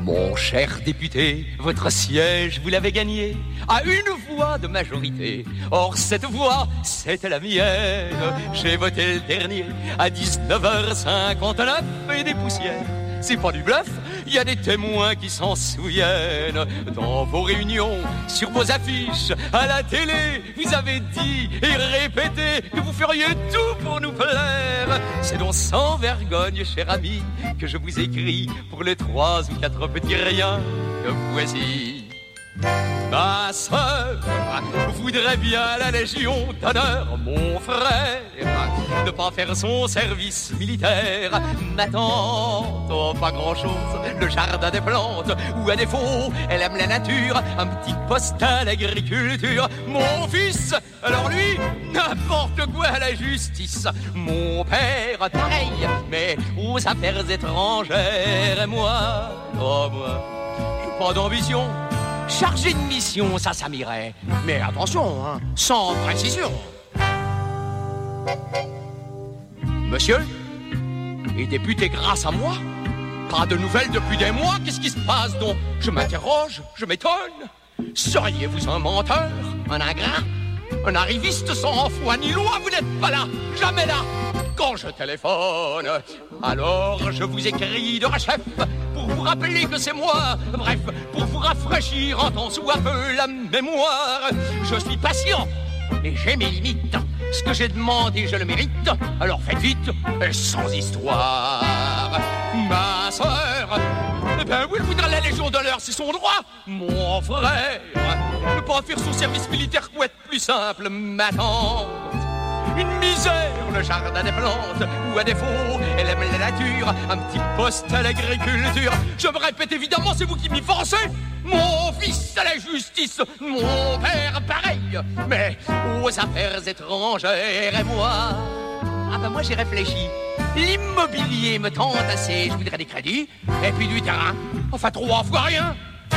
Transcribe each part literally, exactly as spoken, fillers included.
Mon cher député, votre siège, vous l'avez gagné à une voix de majorité. Or, cette voix, c'était la mienne. J'ai voté le dernier à dix-neuf heures cinquante-neuf et des poussières. C'est pas du bluff, il y a des témoins qui s'en souviennent. Dans vos réunions, sur vos affiches, à la télé, vous avez dit et répété que vous feriez tout pour nous plaire. C'est donc sans vergogne, cher ami, que je vous écris pour les trois ou quatre petits riens que voici. Ma sœur voudrait bien la Légion d'honneur, mon frère, ne pas faire son service militaire. Ma tante, oh, pas grand-chose, le jardin des plantes, ou à défaut, elle aime la nature, un petit poste à l'agriculture. Mon fils, alors lui, n'importe quoi à la justice. Mon père, pareil, mais aux affaires étrangères. Et moi, oh moi, j'ai pas d'ambition. Chargé de mission, ça, ça m'irait. Mais attention, hein, sans précision. Monsieur est député grâce à moi. Pas de nouvelles depuis des mois. Qu'est-ce qui se passe donc? Je m'interroge, je m'étonne. Seriez-vous un menteur, un ingrat, un arriviste sans foi ni loi? Vous n'êtes pas là, jamais là. Quand je téléphone, alors je vous écris de rechef pour vous rappeler que c'est moi. Bref, pour vous rafraîchir en tant soit peu la mémoire. Je suis patient, mais j'ai mes limites. Ce que j'ai demandé, je le mérite. Alors faites vite et sans histoire. Ma sœur, eh ben oui, elle voudra la Légion d'honneur, c'est son droit. Mon frère, ne pas faire son service militaire pour être plus simple. Ma tante, une misère, le jardin des plantes, ou à défaut, elle aime la nature, un petit poste à l'agriculture. Je me répète évidemment, c'est vous qui m'y forcez. Mon fils à la justice, mon père pareil, mais aux affaires étrangères. Et moi, ah ben moi j'ai réfléchi. L'immobilier me tente assez, je voudrais des crédits, et puis du terrain, enfin trois fois rien.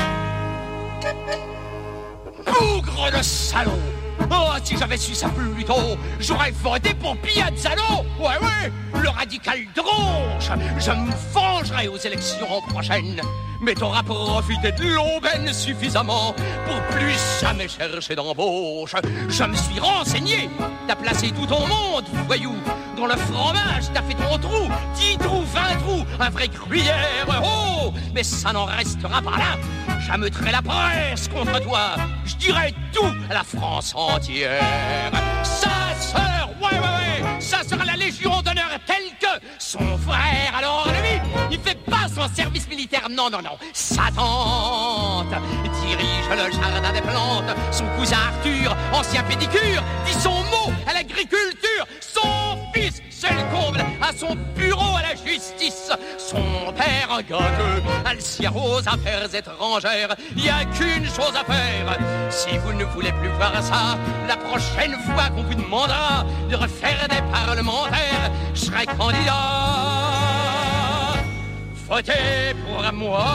Bougre de salaud! Oh, si j'avais su ça plus tôt, j'aurais voté pour Piazzano. Ouais, ouais, le radical de gauche. Je me vengerai aux élections prochaines. Mais t'auras profité de l'aubaine suffisamment pour plus jamais chercher d'embauche. Je me suis renseigné. T'as placé tout ton monde, voyou. Dans le fromage, t'as fait ton trou. dix trous, vingt trous, un vrai gruyère. Oh, mais ça n'en restera pas là. J'ameuterai la presse contre toi. Je dirai tout à la France entière. Sa sœur, ouais, ouais, ouais, ça sera la Légion d'honneur telle que son frère. Alors lui, il fait pas son service militaire, non, non, non. Sa tante dirige le jardin des plantes. Son cousin Arthur, ancien pédicure, dit son mot à l'agriculture. Son fils, c'est le comble, à son bureau à la justice. Son père, un gâteux, a le sien aux affaires étrangères. Il y a qu'une chose à faire. Si vous ne voulez plus voir ça, la prochaine fois qu'on vous demandera de refaire des parlementaires, je serai candidat. Votez pour moi.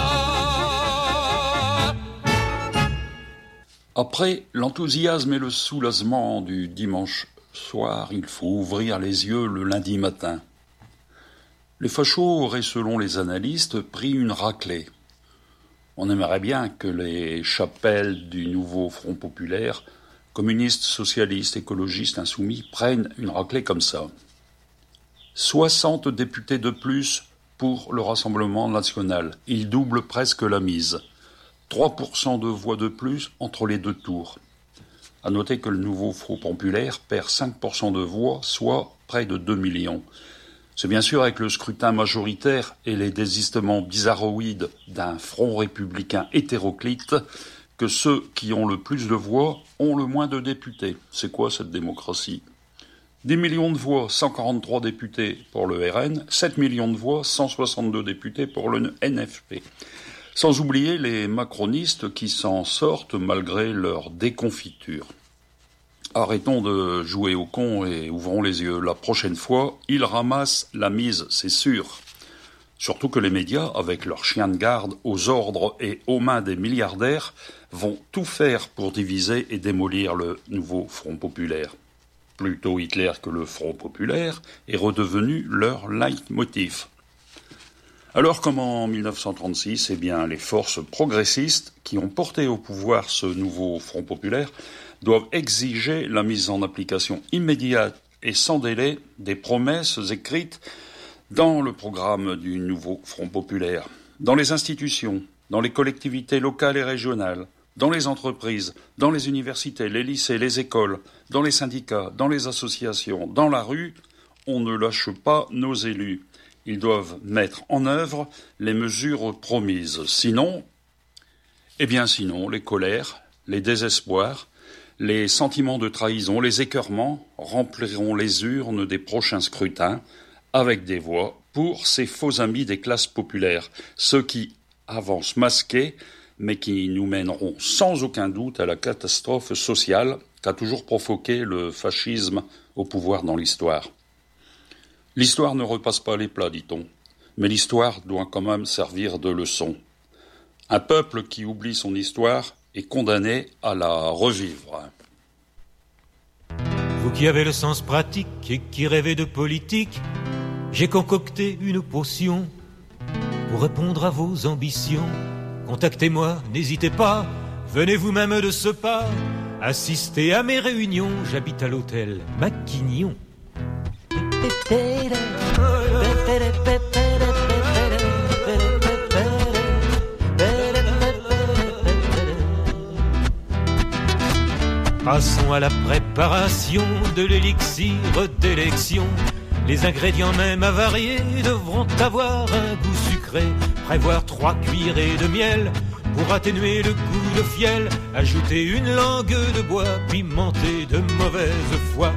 Après l'enthousiasme et le soulagement du dimanche soir, il faut ouvrir les yeux le lundi matin. Les fachos auraient, selon les analystes, pris une raclée. On aimerait bien que les chapelles du nouveau Front populaire, communistes, socialistes, écologistes, insoumis, prennent une raclée comme ça. soixante députés de plus pour le Rassemblement national. Ils doublent presque la mise. trois pour cent de voix de plus entre les deux tours. À noter que le nouveau Front populaire perd cinq pour cent de voix, soit près de deux millions. C'est bien sûr avec le scrutin majoritaire et les désistements bizarroïdes d'un front républicain hétéroclite que ceux qui ont le plus de voix ont le moins de députés. C'est quoi cette démocratie ? dix millions de voix, cent quarante-trois députés pour le R N, sept millions de voix, cent soixante-deux députés pour le N F P. Sans oublier les macronistes qui s'en sortent malgré leur déconfiture. Arrêtons de jouer au con et ouvrons les yeux. La prochaine fois, ils ramassent la mise, c'est sûr. Surtout que les médias, avec leurs chiens de garde aux ordres et aux mains des milliardaires, vont tout faire pour diviser et démolir le nouveau Front populaire. Plutôt Hitler que le Front populaire est redevenu leur leitmotiv. Alors comme en mille neuf cent trente-six, eh bien, les forces progressistes qui ont porté au pouvoir ce nouveau Front populaire doivent exiger la mise en application immédiate et sans délai des promesses écrites dans le programme du nouveau Front populaire, dans les institutions, dans les collectivités locales et régionales, dans les entreprises, dans les universités, les lycées, les écoles, dans les syndicats, dans les associations, dans la rue. On ne lâche pas nos élus. Ils doivent mettre en œuvre les mesures promises. Sinon, eh bien sinon, les colères, les désespoirs, les sentiments de trahison, les écœurements rempliront les urnes des prochains scrutins avec des voix pour ces faux amis des classes populaires, ceux qui avancent masqués, mais qui nous mèneront sans aucun doute à la catastrophe sociale qu'a toujours provoqué le fascisme au pouvoir dans l'histoire. L'histoire ne repasse pas les plats, dit-on, mais l'histoire doit quand même servir de leçon. Un peuple qui oublie son histoire est condamné à la revivre. Vous qui avez le sens pratique et qui rêvez de politique, j'ai concocté une potion pour répondre à vos ambitions. Contactez-moi, n'hésitez pas, venez vous-même de ce pas, assister à mes réunions, j'habite à l'hôtel Maquignon. Passons à la préparation de l'élixir d'élection. Les ingrédients même avariés devront avoir un goût sucré. Prévoir trois cuillerées de miel pour atténuer le goût de fiel. Ajouter une langue de bois pimentée de mauvaise foi.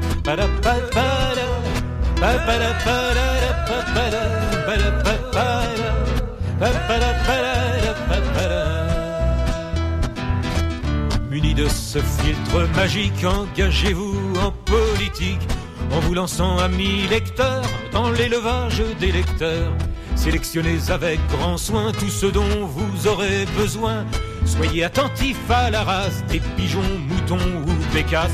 Muni de ce filtre magique, engagez-vous en politique en vous lançant amis lecteurs dans l'élevage des lecteurs. Sélectionnez avec grand soin tout ce dont vous aurez besoin. Soyez attentifs à la race des pigeons, moutons ou bécasses.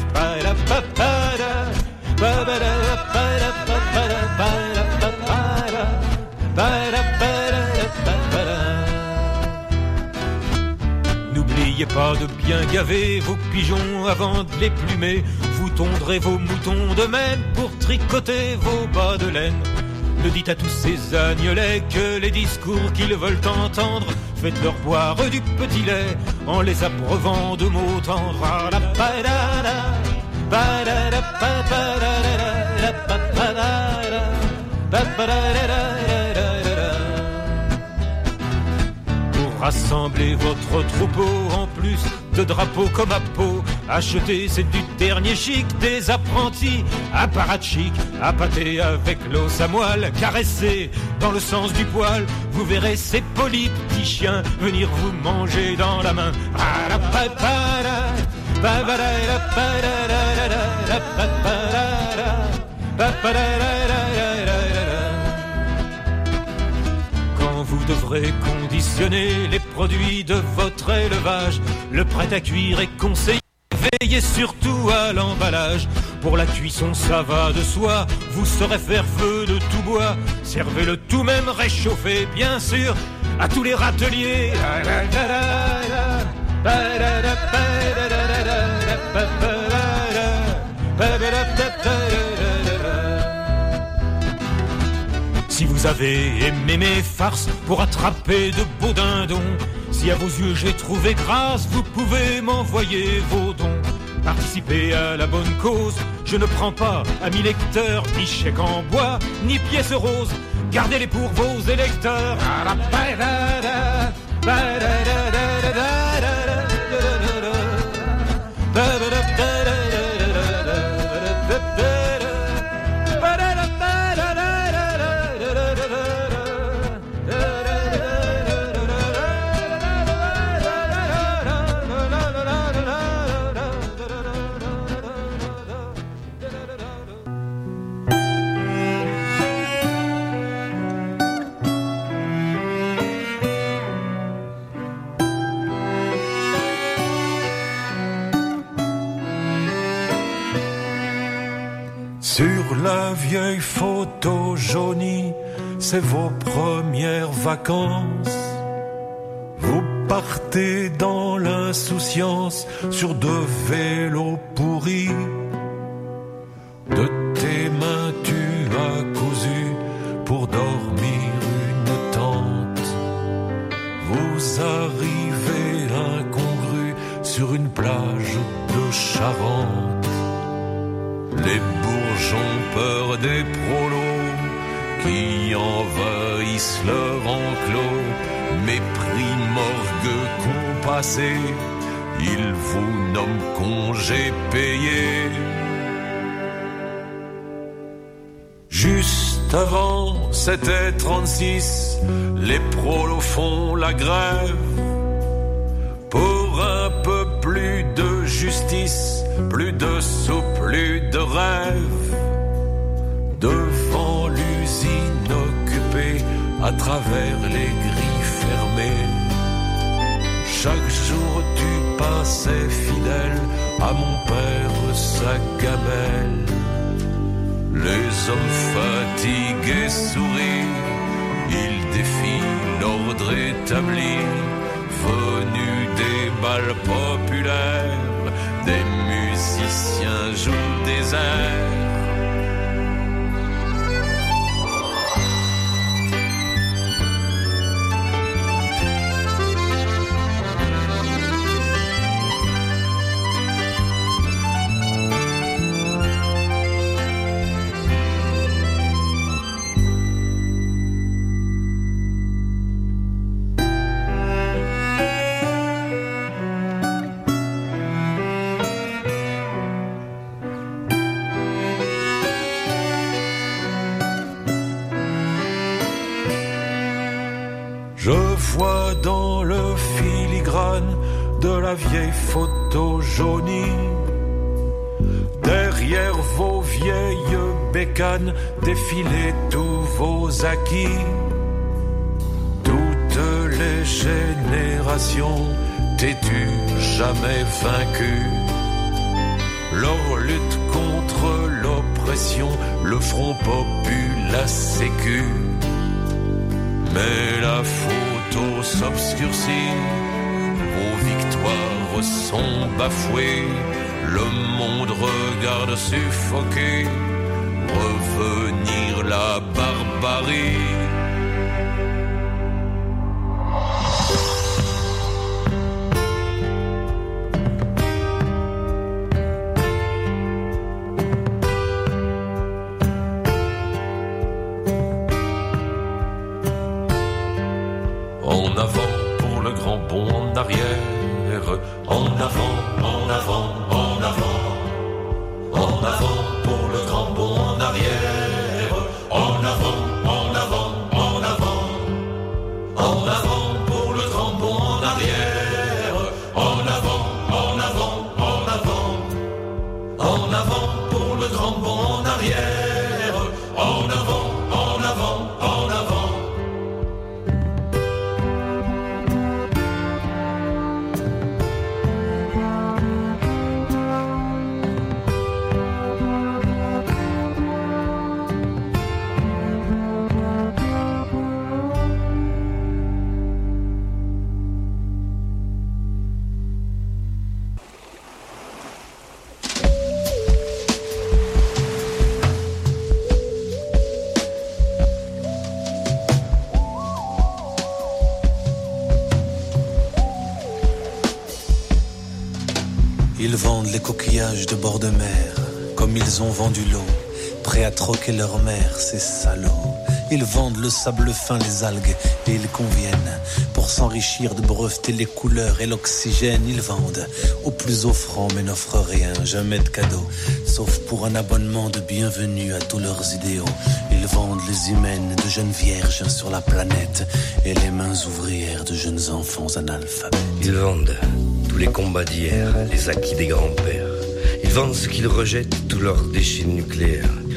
N'oubliez pas de bien gaver vos pigeons avant de les plumer. Vous tondrez vos moutons de même pour tricoter vos bas de laine. Ne dites à tous ces agnolets que les discours qu'ils veulent entendre. Faites-leur boire du petit lait en les abreuvant de mots tendres. Pour rassembler votre troupeau en plus de drapeaux comme à peau, achetez, c'est du dernier chic, des apprentis apparatchiks, appâtés avec l'os à moelle, caressés dans le sens du poil. Vous verrez ces polis petits chiens venir vous manger dans la main. Quand vous devrez conditionner les produits de votre élevage, le prêt à cuire est conseillé. Veillez surtout à l'emballage. Pour la cuisson, ça va de soi. Vous saurez faire feu de tout bois. Servez-le tout même réchauffé, bien sûr, à tous les râteliers. Si vous avez aimé mes farces pour attraper de beaux dindons, si à vos yeux j'ai trouvé grâce, vous pouvez m'envoyer vos dons. Participez à la bonne cause, je ne prends pas amis lecteurs, ni chèques en bois, ni pièces roses. Gardez-les pour vos électeurs. Sur la vieille photo jaunie c'est vos premières vacances. Vous partez dans l'insouciance sur deux vélos pourris. De tes mains tu as cousu pour dormir une tente. Vous arrivez incongru sur une plage de Charente. Les bourges ont peur des prolos qui envahissent leur enclos. Mépris, morgue, compassé, ils vous nomment congé payé. Juste avant, c'était trente-six, les prolos font la grève. Pour un peu plus de justice, plus de sous, plus de rêve. Devant l'usine occupée, à travers les grilles fermées, chaque jour tu passais fidèle à mon père sa gamelle. Les hommes fatigués sourient, ils défient l'ordre établi, venus des bals populaires, des musiciens jouent des airs. Dans le filigrane de la vieille photo jaunie, derrière vos vieilles bécanes, défilaient tous vos acquis. Toutes les générations têtues, jamais vaincues, leur lutte contre l'oppression, le front populaire, la sécu. Mais la photo s'obscurcit, vos victoires sont bafouées, le monde regarde suffoqué, revenir la barbarie. En avant pour le grand bond en arrière, en avant, en avant, en avant, en avant pour le grand bond en arrière, en avant, en avant, en avant, en avant pour le grand bond en arrière, en avant, en avant, en avant, en avant pour le grand bond en arrière, en avant, en avant, en avant. Ils vendent les coquillages de bord de mer, comme ils ont vendu l'eau, prêts à troquer leur mère, ces salauds. Ils vendent le sable fin, les algues, et ils conviennent, pour s'enrichir de breveter les couleurs et l'oxygène. Ils vendent au plus offrant, mais n'offrent rien, jamais de cadeaux, sauf pour un abonnement de bienvenue à tous leurs idéaux. Ils vendent les hymens de jeunes vierges sur la planète, et les mains ouvrières de jeunes enfants analphabètes. Ils vendent tous les combats d'hier, les acquis des grands-pères. Ils vendent ce qu'ils rejettent, tous leurs déchets nucléaires. Ils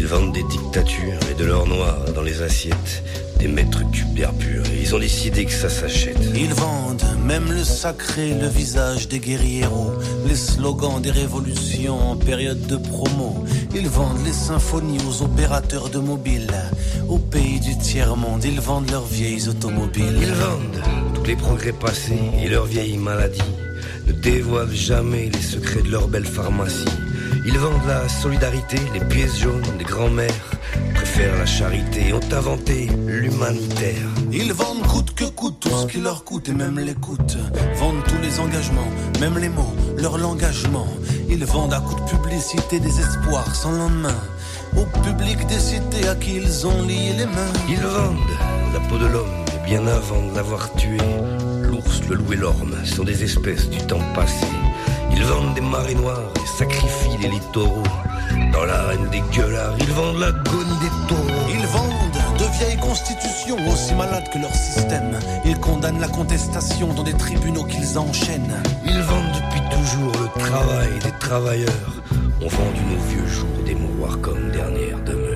vendent des dictatures et de l'or noir dans les assiettes, des mètres cubes d'air pur, et ils ont décidé que ça s'achète. Ils vendent même le sacré, le visage des guerrieros, les slogans des révolutions en période de promo. Ils vendent les symphonies aux opérateurs de mobile. Au pays du tiers-monde, ils vendent leurs vieilles automobiles. Ils vendent tous les progrès passés et leurs vieilles maladies, ne dévoilent jamais les secrets de leur belle pharmacie. Ils vendent la solidarité, les pièces jaunes des grands-mères, préfèrent la charité, ont inventé l'humanitaire. Ils vendent coûte que coûte tout ce qui leur coûte et même les coûte. Vendent tous les engagements, même les mots, leur langagement. Ils vendent à coup de publicité des espoirs sans lendemain au public des cités à qui ils ont lié les mains. Ils vendent la peau de l'homme bien avant de l'avoir tué. L'ours, le loup et l'orme sont des espèces du temps passé. Ils vendent des marées noires et sacrifient les littoraux. Dans l'arène des gueulards, ils vendent l'agonie des taureaux. Ils vendent de vieilles constitutions aussi malades que leur système. Ils condamnent la contestation dans des tribunaux qu'ils enchaînent. Ils vendent depuis toujours le travail des travailleurs. On vendu nos vieux jours des mouroirs comme dernière demeure.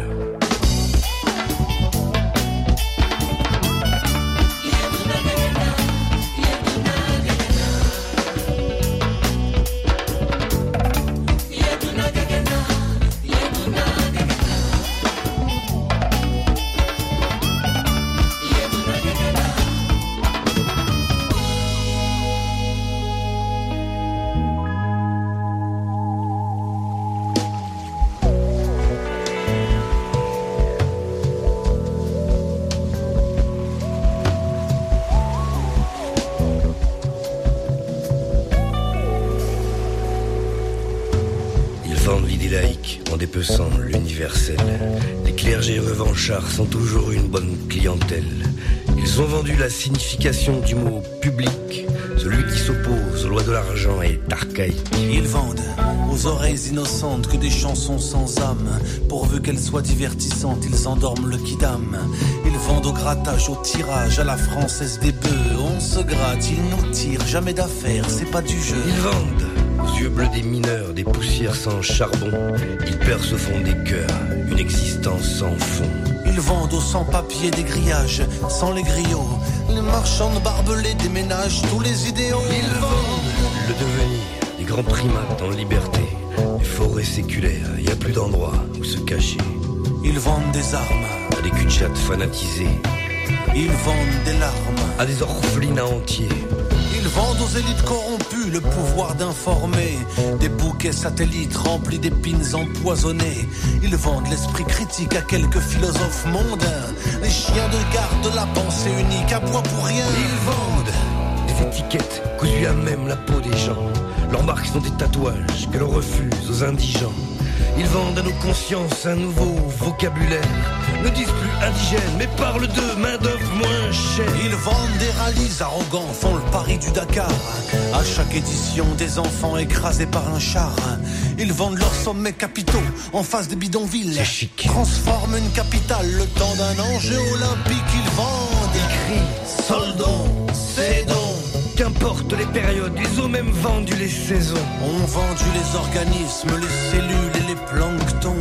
Dépeçant l'universel, les clergés revanchards sont toujours une bonne clientèle. Ils ont vendu la signification du mot public. Celui qui s'oppose aux lois de l'argent est archaïque. Ils vendent aux oreilles innocentes que des chansons sans âme. Pourvu qu'elles soient divertissantes, ils endorment le kidam. Ils vendent au grattage, au tirage, à la française des bœufs. On se gratte, ils nous tirent, jamais d'affaires, c'est pas du jeu. Ils vendent aux yeux bleus des mineurs, des poussières sans charbon. Ils percent au fond des cœurs une existence sans fond. Ils vendent aux sans-papiers des grillages, sans les griots. Les marchands de barbelés déménagent tous les idéaux. Ils vendent le devenir des grands primates en liberté. Les forêts séculaires, y a plus d'endroit où se cacher. Ils vendent des armes à des cul-de-chat fanatisés. Ils vendent des larmes à des orphelinats entiers. Ils vendent aux élites corrompues le pouvoir d'informer. Des bouquets satellites remplis d'épines empoisonnées. Ils vendent l'esprit critique à quelques philosophes mondains. Les chiens de garde de la pensée unique aboient pour rien. Ils vendent des étiquettes cousues à même la peau des gens. Leurs marques sont des tatouages que l'on refuse aux indigents. Ils vendent à nos consciences un nouveau vocabulaire. Ne disent plus indigènes, mais parlent de main-d'œuvre moins chère. Ils vendent des rallyes arrogants, font le pari du Dakar. À chaque édition, des enfants écrasés par un char. Ils vendent leurs sommets capitaux en face des bidonvilles. C'est chic. Transforment une capitale le temps d'un enjeu olympique. Ils vendent, ils crient, soldons, cédons. Qu'importe les périodes, ils ont même vendu les saisons. On vendu les organismes, les cellules et les planctons.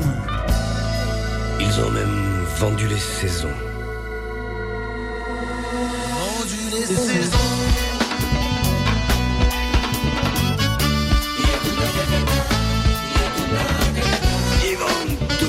Ils ont même vendu les saisons. Vendu les saisons. Ils vendent tout.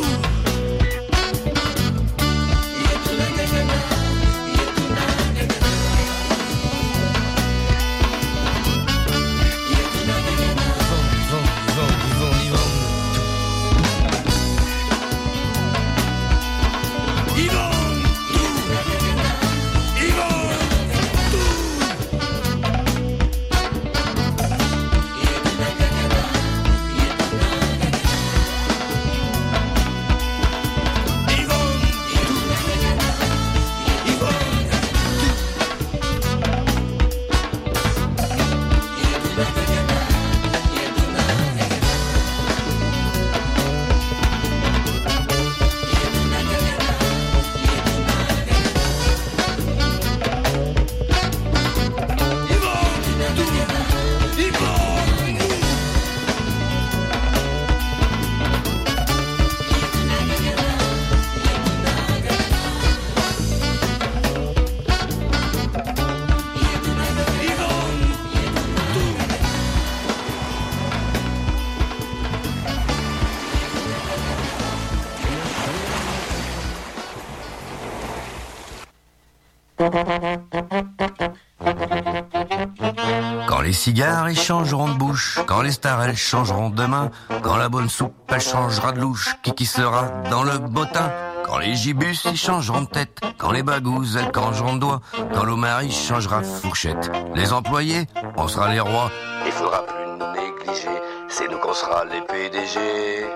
Quand les cigares ils changeront de bouche, quand les stars elles changeront de main, quand la bonne soupe elle changera de louche, qui qui sera dans le bottin? Quand les gibus ils changeront de tête, quand les bagouzes elles changeront de doigts, quand l'Omar il changera de fourchette, les employés on sera les rois. Il faudra plus nous négliger, c'est nous qu'on sera les P D G.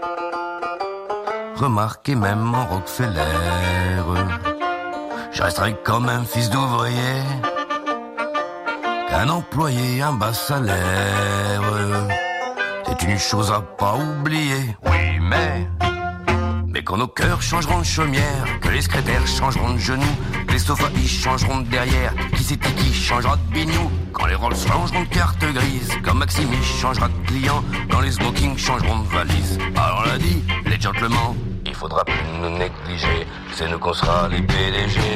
Remarquez même en Rockefeller, je resterai comme un fils d'ouvrier, qu'un employé, un bas salaire. C'est une chose à pas oublier. Oui, mais... Mais quand nos cœurs changeront de chaumière, que les secrétaires changeront de genoux, les sofas ils changeront de derrière, qui c'est qui changera de bignou, quand les Rolls changeront de carte grise, quand Maxime il changera de client, quand les smokings changeront de valise. Alors on l'a dit, les gentlemen, il faudra plus nous négliger, c'est nous qu'on sera les P D G.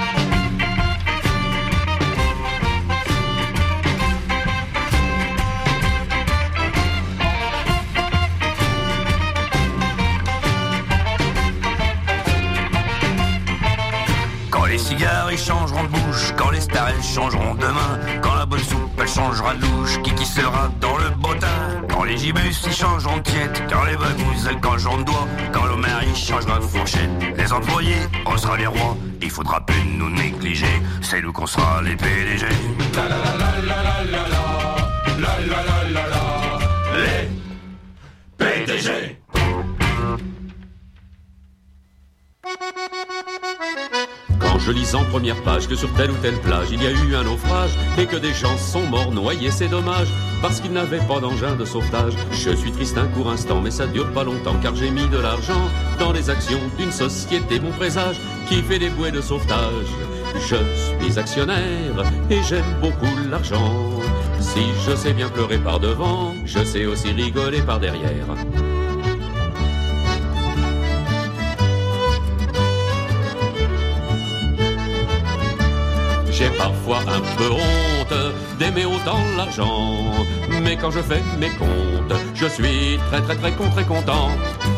Les cigares ils changeront de bouche, quand les stars elles changeront de main, quand la bonne soupe elle changera de louche, qui qui sera dans le bottin? Quand les gibus ils changeront de tiette, quand les bagouzes elles changeront de doigts, quand l'Omar il changera de fourchette, les employés on sera les rois, il faudra plus nous négliger, c'est nous qu'on sera les P D G. La la la la la la la la la la la la les P D G. Quand je lis en première page que sur telle ou telle plage il y a eu un naufrage et que des gens sont morts noyés, c'est dommage parce qu'ils n'avaient pas d'engin de sauvetage. Je suis triste un court instant mais ça dure pas longtemps car j'ai mis de l'argent dans les actions d'une société, mon présage, qui fait des bouées de sauvetage. Je suis actionnaire et j'aime beaucoup l'argent. Si je sais bien pleurer par devant, je sais aussi rigoler par derrière. J'ai parfois un peu honte d'aimer autant l'argent, mais quand je fais mes comptes, je suis très très très con, très content.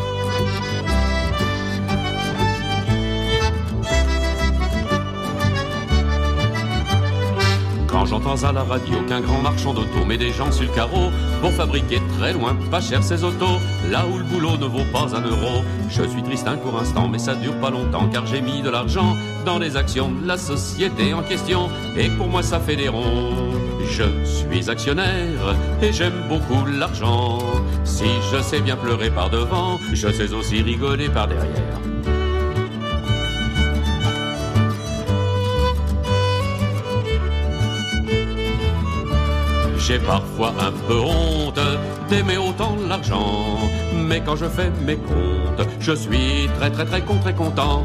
Quand j'entends à la radio qu'un grand marchand d'auto met des gens sur le carreau pour fabriquer très loin, pas cher ces autos, là où le boulot ne vaut pas un euro, je suis triste un court instant, mais ça dure pas longtemps car j'ai mis de l'argent dans les actions de la société en question et pour moi ça fait des ronds. Je suis actionnaire et j'aime beaucoup l'argent. Si je sais bien pleurer par devant, je sais aussi rigoler par derrière. J'ai parfois un peu honte d'aimer autant l'argent, mais quand je fais mes comptes, je suis très très très con, très content.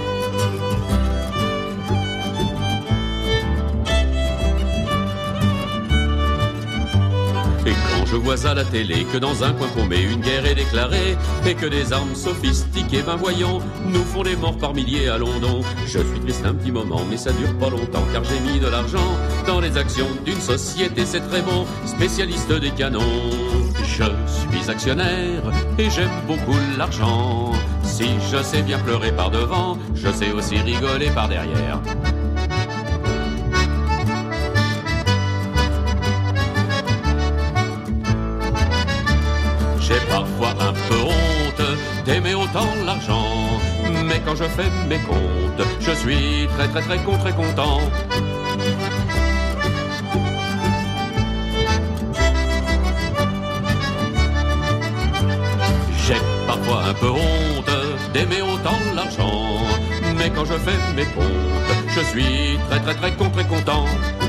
Et quand je vois à la télé que dans un coin paumé une guerre est déclarée et que des armes sophistiquées, ben voyons, nous font des morts par milliers à London. Je suis triste un petit moment, mais ça dure pas longtemps car j'ai mis de l'argent dans les actions d'une société, c'est très bon, spécialiste des canons. Je suis actionnaire et j'aime beaucoup l'argent. Si je sais bien pleurer par devant, je sais aussi rigoler par derrière. J'ai parfois un peu honte d'aimer autant l'argent, mais quand je fais mes comptes, je suis très très très con, très content. J'ai parfois un peu honte d'aimer autant l'argent, mais quand je fais mes comptes, je suis très très très con, très content.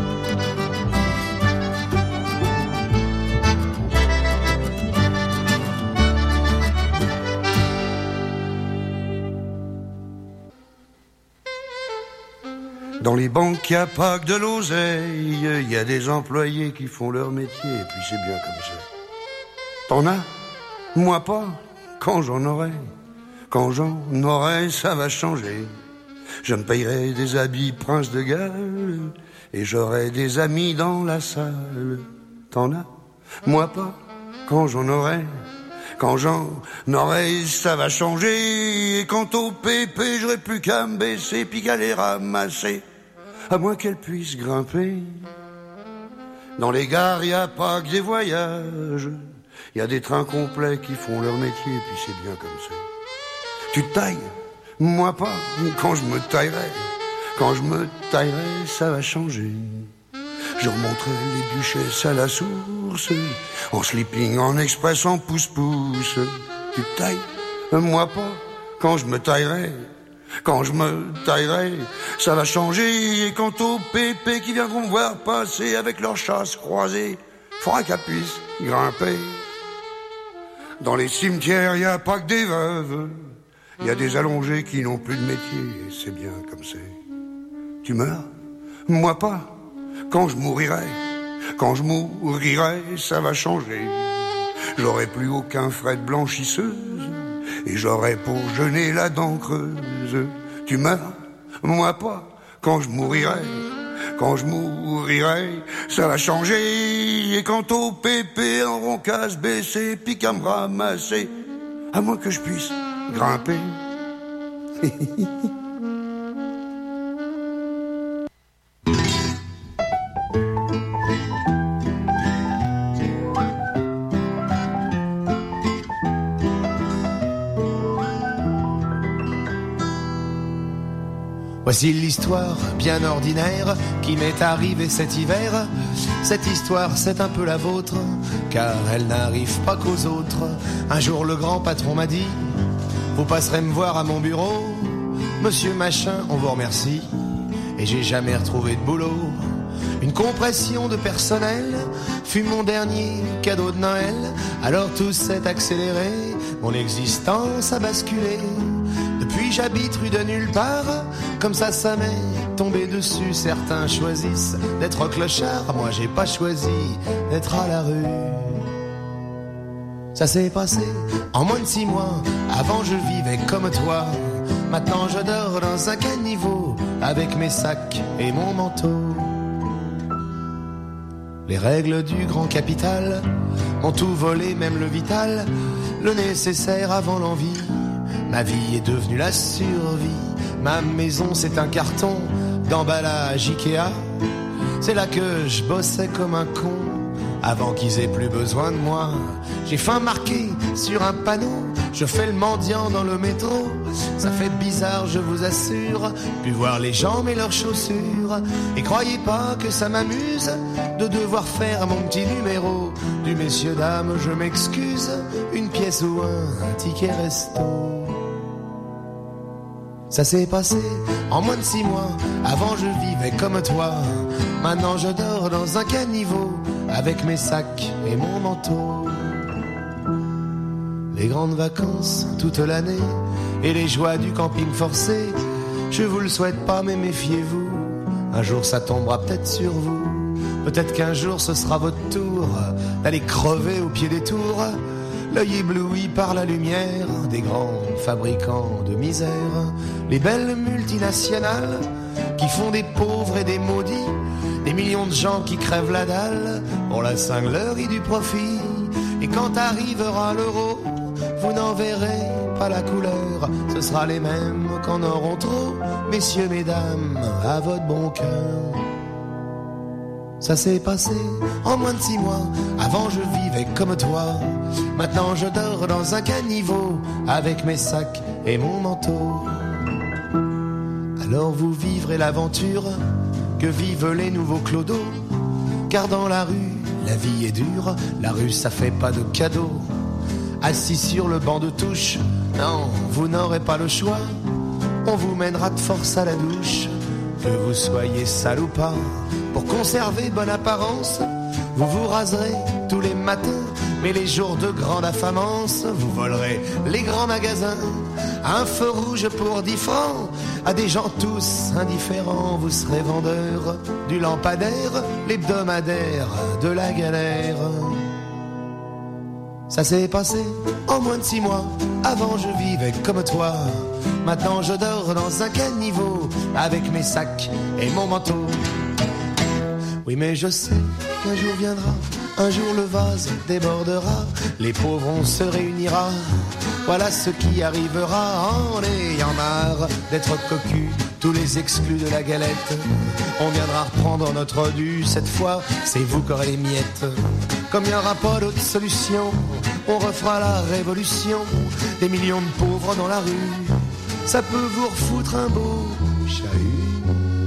Dans les banques, y a pas que de l'oseille, y a des employés qui font leur métier, et puis c'est bien comme ça. T'en as? Moi pas. Quand j'en aurai, quand j'en aurai, ça va changer. Je me payerai des habits Prince de Galles, et j'aurai des amis dans la salle. T'en as? Moi pas. Quand j'en aurai, quand j'en aurai, ça va changer. Et quant au P P, j'aurai plus qu'à me baisser, puis qu'à les ramasser. à moins qu'elle puisse grimper. Dans les gares, y a pas que des voyages, y a des trains complets qui font leur métier, puis c'est bien comme ça. Tu te tailles, moi pas, quand je me taillerai, quand je me taillerai, ça va changer. Je remonterai les duchesses à la source, en sleeping, en express, en pouce-pouce. Tu te tailles, moi pas, quand je me taillerai, quand je me taillerai, ça va changer. Et quant aux pépés qui viendront me voir passer avec leurs chasses croisées, faudra qu'elles puissent grimper. Dans les cimetières, y a pas que des veuves, y a des allongés qui n'ont plus de métier, et c'est bien comme c'est. Tu meurs, moi pas. Quand je mourirai, quand je mourirai, ça va changer. J'aurai plus aucun frais de blanchisseuse, et j'aurai pour jeûner la dent creuse. Tu meurs, moi pas. Quand je mourirai, quand je mourirai, ça va changer. Et quant aux pépés, auront qu'à se baisser, puis qu'à me ramasser, à moins que je puisse grimper. Voici l'histoire bien ordinaire qui m'est arrivée cet hiver. Cette histoire, c'est un peu la vôtre, car elle n'arrive pas qu'aux autres. Un jour, le grand patron m'a dit: vous passerez me voir à mon bureau, monsieur machin, on vous remercie. Et j'ai jamais retrouvé de boulot. Une compression de personnel fut mon dernier cadeau de Noël. Alors tout s'est accéléré, mon existence a basculé. Depuis j'habite rue de nulle part, comme ça ça m'est tombé dessus. Certains choisissent d'être clochard, moi j'ai pas choisi d'être à la rue. Ça s'est passé en moins de six mois, avant je vivais comme toi. Maintenant je dors dans un caniveau, avec mes sacs et mon manteau. Les règles du grand capital m'ont tout volé, même le vital, le nécessaire avant l'envie. Ma vie est devenue la survie. Ma maison c'est un carton d'emballage Ikea. C'est là que je bossais comme un con, avant qu'ils aient plus besoin de moi. J'ai faim marqué sur un panneau, je fais le mendiant dans le métro. Ça fait bizarre, je vous assure, plus voir les gens mais leurs chaussures. Et croyez pas que ça m'amuse de devoir faire mon petit numéro. Du messieurs dames je m'excuse, une pièce ou un ticket resto. Ça s'est passé en moins de six mois, avant je vivais comme toi. Maintenant je dors dans un caniveau, avec mes sacs et mon manteau. Les grandes vacances toute l'année, et les joies du camping forcé, je vous le souhaite pas mais méfiez-vous, un jour ça tombera peut-être sur vous. Peut-être qu'un jour ce sera votre tour d'aller crever au pied des tours, l'œil ébloui par la lumière des grands fabricants de misère. Les belles multinationales qui font des pauvres et des maudits, des millions de gens qui crèvent la dalle pour la cinglerie du profit. Et quand arrivera l'euro, vous n'en verrez pas la couleur, ce sera les mêmes qu'en auront trop, messieurs, mesdames, à votre bon cœur. Ça s'est passé en moins de six mois, avant je vivais comme toi. Maintenant je dors dans un caniveau, avec mes sacs et mon manteau. Alors vous vivrez l'aventure que vivent les nouveaux clodos, car dans la rue, la vie est dure, la rue ça fait pas de cadeaux. Assis sur le banc de touche, non, vous n'aurez pas le choix, on vous mènera de force à la douche. Que vous soyez sale ou pas, pour conserver bonne apparence, vous vous raserez tous les matins, mais les jours de grande affamance, vous volerez les grands magasins. Un feu rouge pour dix francs, à des gens tous indifférents, vous serez vendeur du lampadaire, l'hebdomadaire de la galère. Ça s'est passé en moins de six mois, avant je vivais comme toi. Maintenant je dors dans un caniveau, avec mes sacs et mon manteau. Oui mais je sais qu'un jour viendra, un jour le vase débordera, les pauvres on se réunira. Voilà ce qui arrivera en ayant marre d'être cocu tous les exclus de la galette. On viendra reprendre notre dû, cette fois, c'est vous qui aurez les miettes. Comme il n'y aura pas d'autre solution, on refera la révolution. Des millions de pauvres dans la rue, ça peut vous refoutre un beau chahut.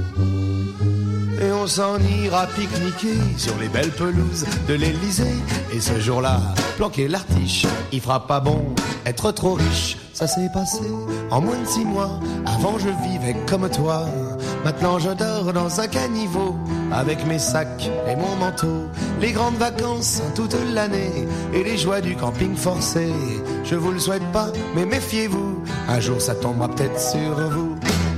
Et on s'en ira pique-niquer sur les belles pelouses de l'Élysée. Et ce jour-là, planquer l'artiche, il fera pas bon être trop riche. Ça s'est passé en moins de six mois. Avant je vivais comme toi. Maintenant je dors dans un caniveau avec mes sacs et mon manteau. Les grandes vacances toute l'année et les joies du camping forcé. Je vous le souhaite pas, mais méfiez-vous, un jour ça tombera peut-être sur vous.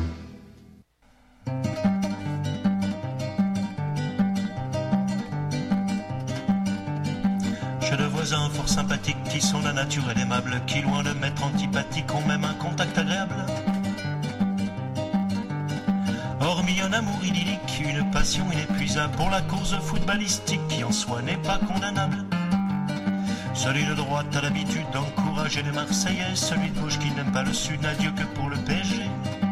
Fort sympathique, qui sont la nature et aimable, qui loin de m'être antipathique ont même un contact agréable. Hormis un amour idyllique, une passion inépuisable pour la cause footballistique qui en soi n'est pas condamnable. Celui de droite a l'habitude d'encourager les Marseillais, celui de gauche qui n'aime pas le Sud n'a Dieu que pour le P S G.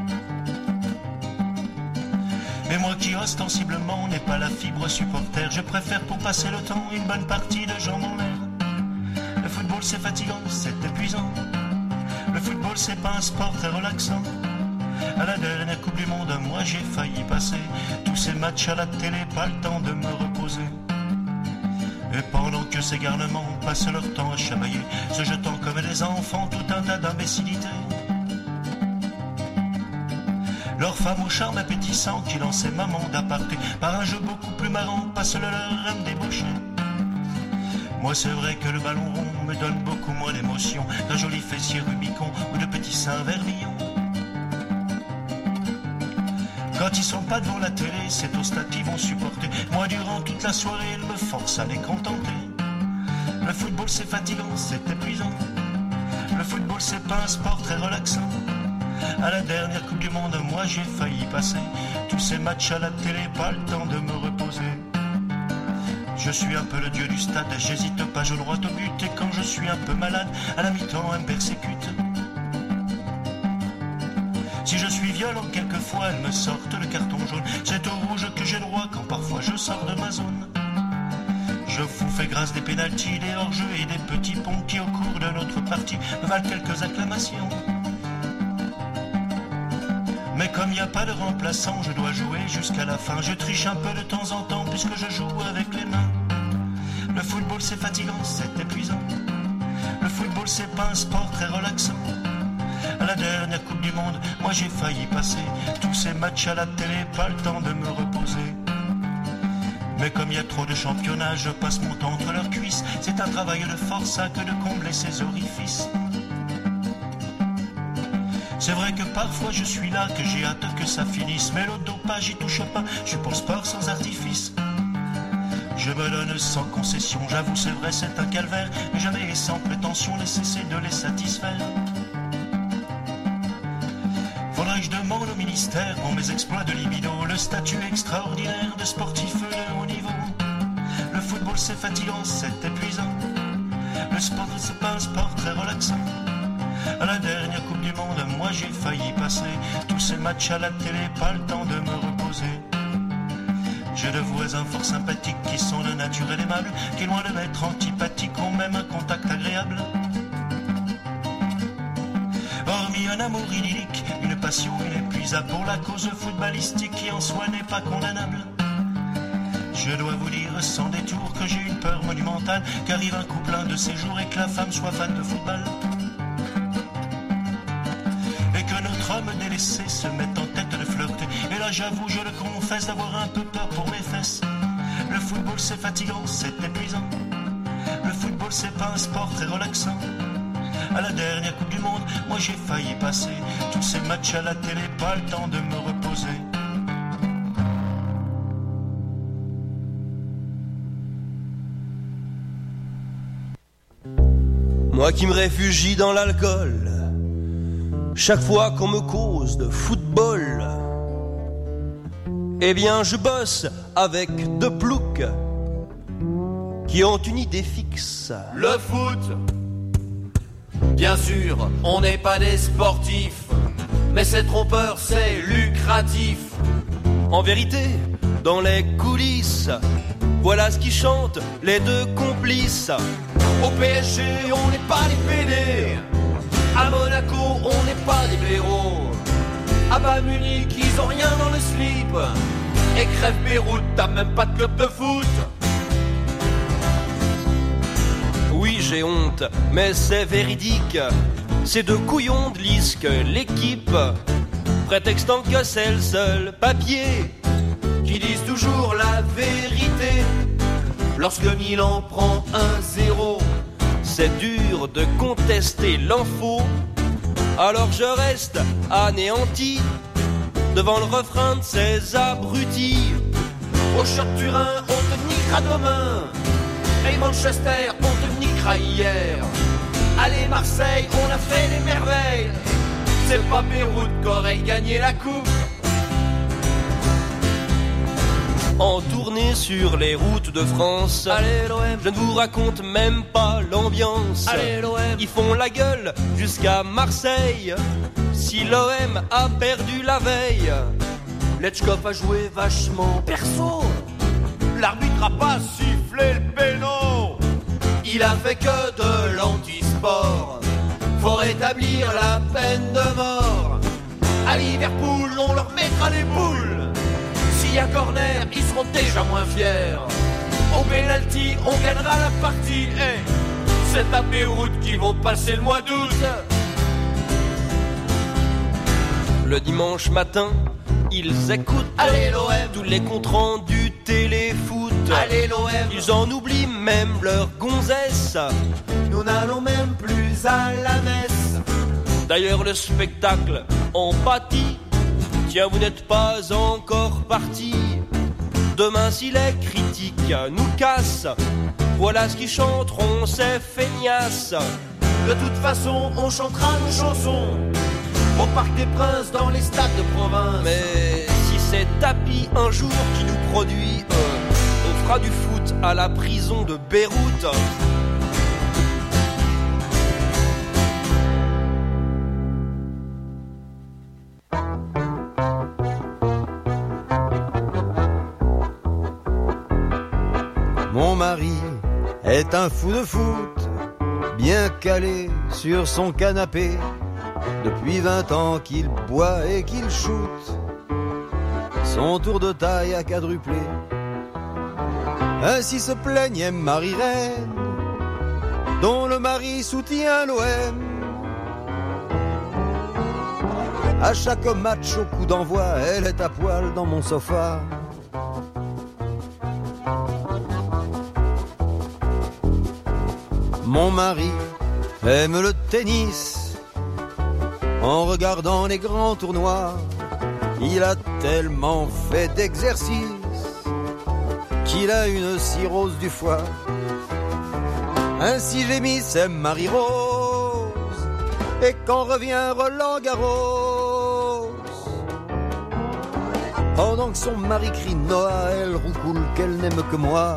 Et moi qui ostensiblement n'ai pas la fibre supporter, je préfère pour passer le temps une bonne partie de jambes en l'air. Le football c'est fatigant, c'est épuisant. Le football c'est pas un sport très relaxant. À la dernière Coupe du Monde, moi j'ai failli passer tous ces matchs à la télé, pas le temps de me reposer. Et pendant que ces garnements passent leur temps à chamailler, se jetant comme des enfants tout un tas d'imbécilités. Leurs femmes au charme appétissant qui lançaient maman d'aparté par un jeu beaucoup plus marrant, passent le leur à me débaucher. Moi c'est vrai que le ballon rond me donne beaucoup moins d'émotion qu'un joli fessier Rubicon ou de petits seins vermillons. Quand ils sont pas devant la télé, c'est au stade qu'ils vont supporter. Moi durant toute la soirée, ils me forcent à les contenter. Le football c'est fatigant, c'est épuisant. Le football c'est pas un sport très relaxant. À la dernière Coupe du Monde, moi j'ai failli passer tous ces matchs à la télé, pas le temps de me reposer. Je suis un peu le dieu du stade, j'hésite pas, je droit au but. Et quand je suis un peu malade, à la mi-temps, elle me persécute. Si je suis violent quelquefois, elle me sortent le carton jaune. C'est au rouge que j'ai droit quand parfois je sors de ma zone. Je vous fais grâce des pénaltys, des hors-jeux et des petits ponts qui au cours de notre partie me valent quelques acclamations. Mais comme il n'y a pas de remplaçant, je dois jouer jusqu'à la fin. Je triche un peu de temps en temps puisque je joue avec les mains. Le football c'est fatigant, c'est épuisant. Le football c'est pas un sport très relaxant. À la dernière Coupe du Monde, moi j'ai failli passer tous ces matchs à la télé, pas le temps de me reposer. Mais comme il y a trop de championnats, je passe mon temps entre leurs cuisses. C'est un travail de forçat que de combler ces orifices. C'est vrai que parfois je suis là, que j'ai hâte que ça finisse. Mais le dopage y touche pas, je suis pour le sport sans artifice. Je me donne sans concession, j'avoue c'est vrai c'est un calvaire. Mais jamais sans prétention les cesser de les satisfaire. Faudrait que je demande au ministère pour mes exploits de libido le statut extraordinaire de sportif de haut niveau. Le football c'est fatigant, c'est épuisant. Le sport c'est pas un sport très relaxant. À la dernière Coupe du Monde, moi j'ai failli passer tous ces matchs à la télé, pas le temps de me reposer. J'ai de voisins fort sympathiques qui sont de nature aimable, qui loin de m'être antipathiques ont même un contact agréable. Hormis un amour idyllique, une passion inépuisable pour la cause footballistique qui en soi n'est pas condamnable. Je dois vous dire sans détour que j'ai une peur monumentale qu'arrive un couple un de ces jours et que la femme soit fan de football. Et que notre homme délaissé se mette en tête de flirter. Et là j'avoue, je le confesse, d'avoir un peu peur pour mes fesses. Le football c'est fatigant, c'est épuisant. Le football c'est pas un sport très relaxant. À la dernière Coupe du Monde, moi j'ai failli passer tous ces matchs à la télé, pas le temps de me reposer. Moi qui me réfugie dans l'alcool chaque fois qu'on me cause de football, eh bien je bosse avec deux ploucs qui ont une idée fixe. Le foot, bien sûr, on n'est pas des sportifs, mais c'est trompeur, c'est lucratif. En vérité, dans les coulisses, voilà ce qui chantent les deux complices. Au P S G, on n'est pas des pédés. À Monaco, on n'est pas des blaireaux. À Bayern Munich, ils ont rien dans le slip. Et crève Beyrouth, t'as même pas de club de foot. Oui, j'ai honte, mais c'est véridique. Ces deux couillons de lisque l'équipe, prétextant que c'est le seul papier qui disent toujours la vérité. Lorsque Milan prend un zéro, c'est dur de contester l'info. Alors je reste anéanti devant le refrain de ces abrutis. Au Short Turin, on te niquera demain. Et Manchester, on te niquera hier. Allez Marseille, on a fait des merveilles. C'est pas Beyrouth qu'aurait gagné la coupe. En tournée sur les routes de France, allez l'O M, je ne vous raconte même pas l'ambiance. Allez l'O M, ils font la gueule jusqu'à Marseille. Si l'O M a perdu la veille, Letchkov a joué vachement perso. L'arbitre a pas sifflé le péno. Il a fait que de l'antisport. Faut rétablir la peine de mort. À Liverpool, on leur mettra les boules. S'il y a corner, ils seront déjà moins fiers. Au penalty, on gagnera la partie. Hey, c'est à Beyrouth qu'ils vont passer le mois d'août. Le dimanche matin, ils écoutent allez l'O M, tous les comptes rendus téléfoot. Allez l'O M, ils en oublient même leur gonzesse. Nous n'allons même plus à la messe. D'ailleurs le spectacle en pâtit. Tiens, vous n'êtes pas encore partis. Demain si les critiques nous cassent, voilà ce qu'ils chanteront ces feignasses. De toute façon on chantera nos chansons au Parc des Princes, dans les stades de province. Mais si c'est Tapi un jour qui nous produit, euh, on fera du foot à la prison de Beyrouth. Mon mari est un fou de foot, bien calé sur son canapé. Depuis vingt ans qu'il boit et qu'il shoot, son tour de taille a quadruplé. Ainsi se plaignait Marie-Reine, dont le mari soutient l'O M. À chaque match au coup d'envoi, elle est à poil dans mon sofa. Mon mari aime le tennis. En regardant les grands tournois, il a tellement fait d'exercice qu'il a une cirrhose du foie. Ainsi j'ai mis c'est Marie-Rose, et quand revient Roland Garros, pendant que son mari crie Noah, elle roucoule qu'elle n'aime que moi.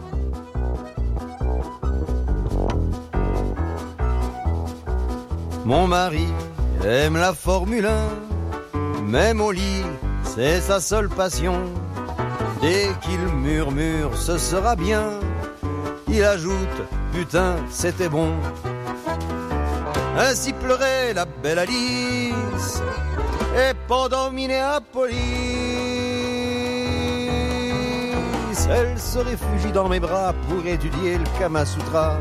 Mon mari aime la Formule un, même au lit, c'est sa seule passion. Dès qu'il murmure ce sera bien, il ajoute putain c'était bon. Ainsi pleurait la belle Alice, et pendant Minneapolis, elle se réfugie dans mes bras pour étudier le Kama Sutra.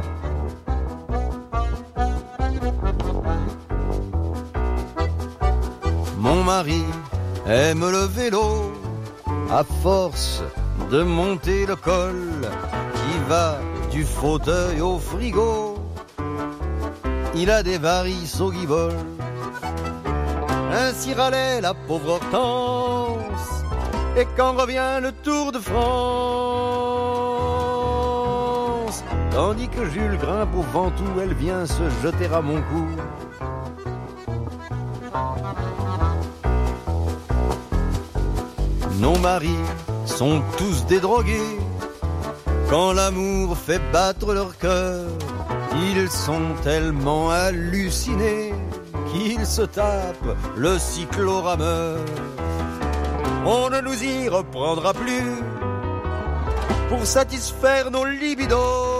Mon mari aime le vélo, à force de monter le col qui va du fauteuil au frigo. Il a des varices au guibole. Ainsi râlait la pauvre Hortense. Et quand revient le Tour de France, tandis que Jules grimpe au Ventoux, elle vient se jeter à mon cou. Nos maris sont tous des drogués. Quand l'amour fait battre leur cœur, ils sont tellement hallucinés qu'il se tape le cyclorameur. On ne nous y reprendra plus pour satisfaire nos libidos.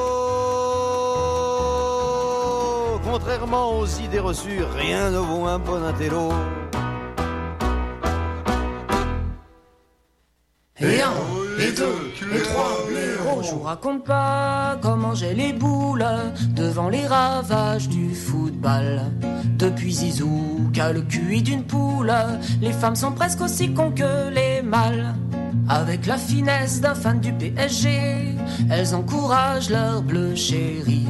Contrairement aux idées reçues, rien ne vaut un bon intello. Et un, et deux, et trois, oh, je vous raconte pas comment j'ai les boules devant les ravages du football. Depuis Zizou qu'a le Q I d'une poule, les femmes sont presque aussi cons que les mâles. Avec la finesse d'un fan du P S G, elles encouragent leur bleu chéri.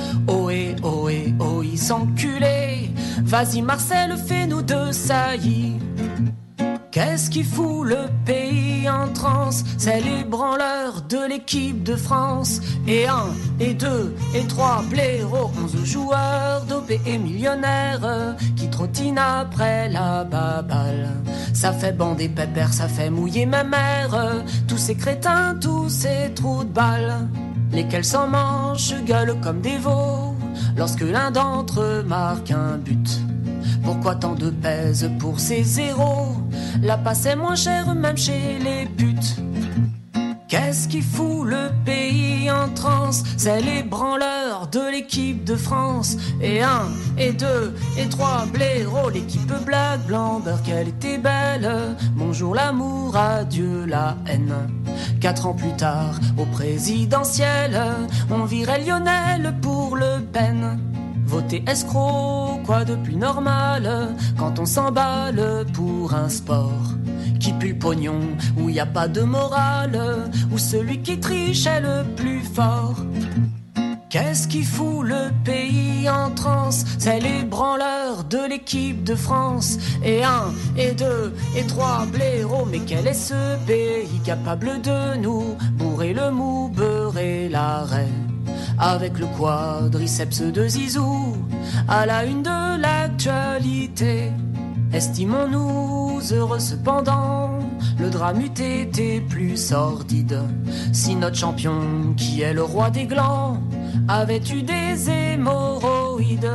Ohé, ohé, ohé, s'enculer. Vas-y Marcel, fais-nous deux saillies. Qu'est-ce qui fout le pays en transe? C'est les branleurs de l'équipe de France. Et un, et deux, et trois, blaireaux, onze joueurs dopés et millionnaires qui trottinent après la baballe. Ça fait bander pépère, ça fait mouiller ma mère. Tous ces crétins, tous ces trous de balles, lesquels sans manches gueulent comme des veaux lorsque l'un d'entre eux marque un but. Pourquoi tant de pèse pour ces zéros? La passe est moins chère même chez les putes. Qu'est-ce qui fout le pays en transe? C'est les branleurs de l'équipe de France. Et un, et deux, et trois, blaireaux, l'équipe black, blanc, beurre, qu'elle était belle. Bonjour l'amour, adieu la haine. Quatre ans plus tard, au présidentiel, on virait Lionel pour Le Pen. Voter escroc, quoi de plus normal quand on s'emballe pour un sport qui pue le pognon, où y a pas de morale, où celui qui triche est le plus fort. Qu'est-ce qui fout le pays en transe? C'est les branleurs de l'équipe de France. Et un, et deux, et trois, blaireaux, mais quel est ce pays capable de nous bourrer le mou, beurrer l'arrêt? Avec le quadriceps de Zizou à la une de l'actualité. Estimons-nous heureux cependant, le drame eût été plus sordide si notre champion, qui est le roi des glands, avait eu des hémorroïdes.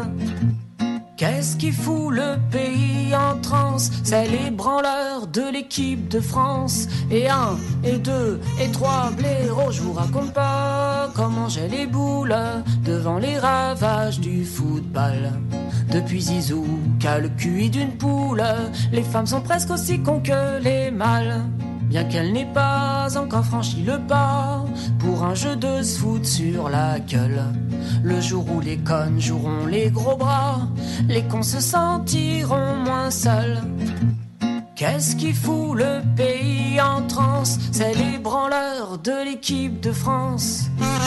Qu'est-ce qui fout le pays en transe? C'est les branleurs de l'équipe de France. Et un, et deux, et trois, blaireaux, je vous raconte pas comment j'ai les boules devant les ravages du football. Depuis Zizou qu'a le Q I d'une poule, les femmes sont presque aussi cons que les mâles. Bien qu'elle n'ait pas encore franchi le pas pour un jeu de se foutre sur la gueule. Le jour où les connes joueront les gros bras, les cons se sentiront moins seuls. Qu'est-ce qui fout le pays en transe? C'est les branleurs de l'équipe de France.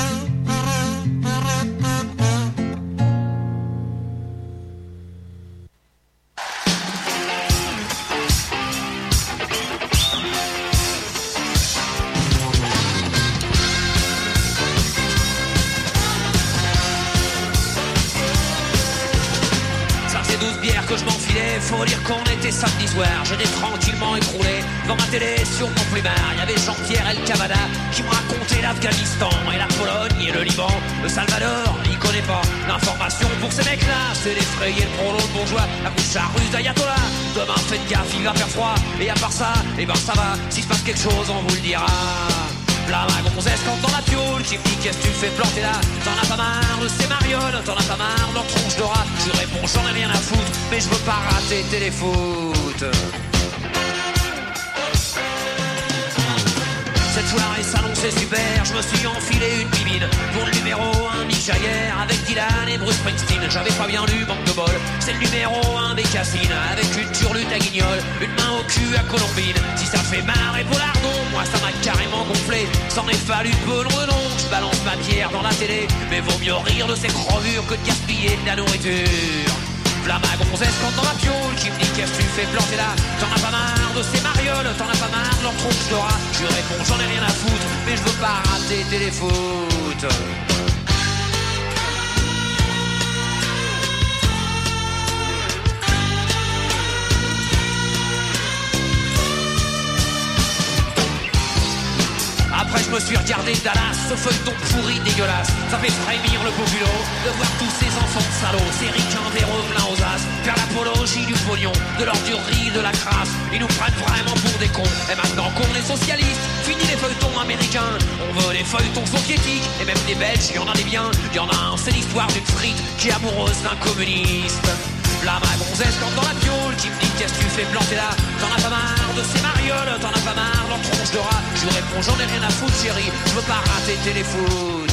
Que je m'enfilais, faut dire qu'on était samedi soir. J'étais tranquillement écroulé devant ma télé sur mon plumard. Y'avait Jean-Pierre El Cavada qui me racontait l'Afghanistan et la Pologne et le Liban. Le Salvador, il connaît pas l'information pour ces mecs-là. C'est d'effrayer le prolo de bourgeois, la bouche à russe d'Ayatollah. Demain faites gaffe, il va faire froid. Et à part ça, eh ben ça va. S'il se passe quelque chose, on vous le dira. Là, ma gonzesse quand dans la piole qui me dit qu'est-ce que tu fais planter là? T'en as pas marre de ces marioles, t'en as pas marre de leur tronche de rat. Je réponds j'en ai rien à foutre, mais je veux pas rater téléfoot. Cette soirée s'annonçait super, je me suis enfilé une bibine pour le numéro un Mick Jagger avec Dylan et Bruce Springsteen. J'avais pas bien lu, manque de bol, c'est le numéro un des Cassines avec une turlute à Guignol, une main au cul à Colombine. Si ça fait marrer pour l'ardon, moi ça m'a carrément gonflé. S'en est fallu peu long de nom, je balance ma bière dans la télé. Mais vaut mieux rire de ces crevures que de gaspiller de la nourriture. V'là ma gonzesse quand dans la piole qui me dit qu'est-ce que tu fais planter là? T'en as pas marre de ces marioles, t'en as pas marre de leur tronche de rat. Je réponds j'en ai rien à foutre, mais je veux pas rater téléfoot. Après je je me suis regardé Dallas, ce feuilleton pourri dégueulasse. Ça fait frémir le populo de voir tous ces enfants de salauds, ces ricains des plein aux as, faire l'apologie du pognon, de l'ordurerie, de la crasse. Ils nous prennent vraiment pour des cons. Et maintenant qu'on est socialiste, fini les feuilletons américains. On veut des feuilletons soviétiques, et même des Belges, y en a des biens. Y en a un, c'est l'histoire d'une frite qui est amoureuse d'un communiste. Là ma gonzesse quand dans la piole qui me dit qu'est-ce que tu fais planter là. T'en as pas marre de ces marioles, t'en as pas marre de leur tronche de rat. Je lui réponds j'en ai rien à foutre chérie, je veux pas rater téléfoot.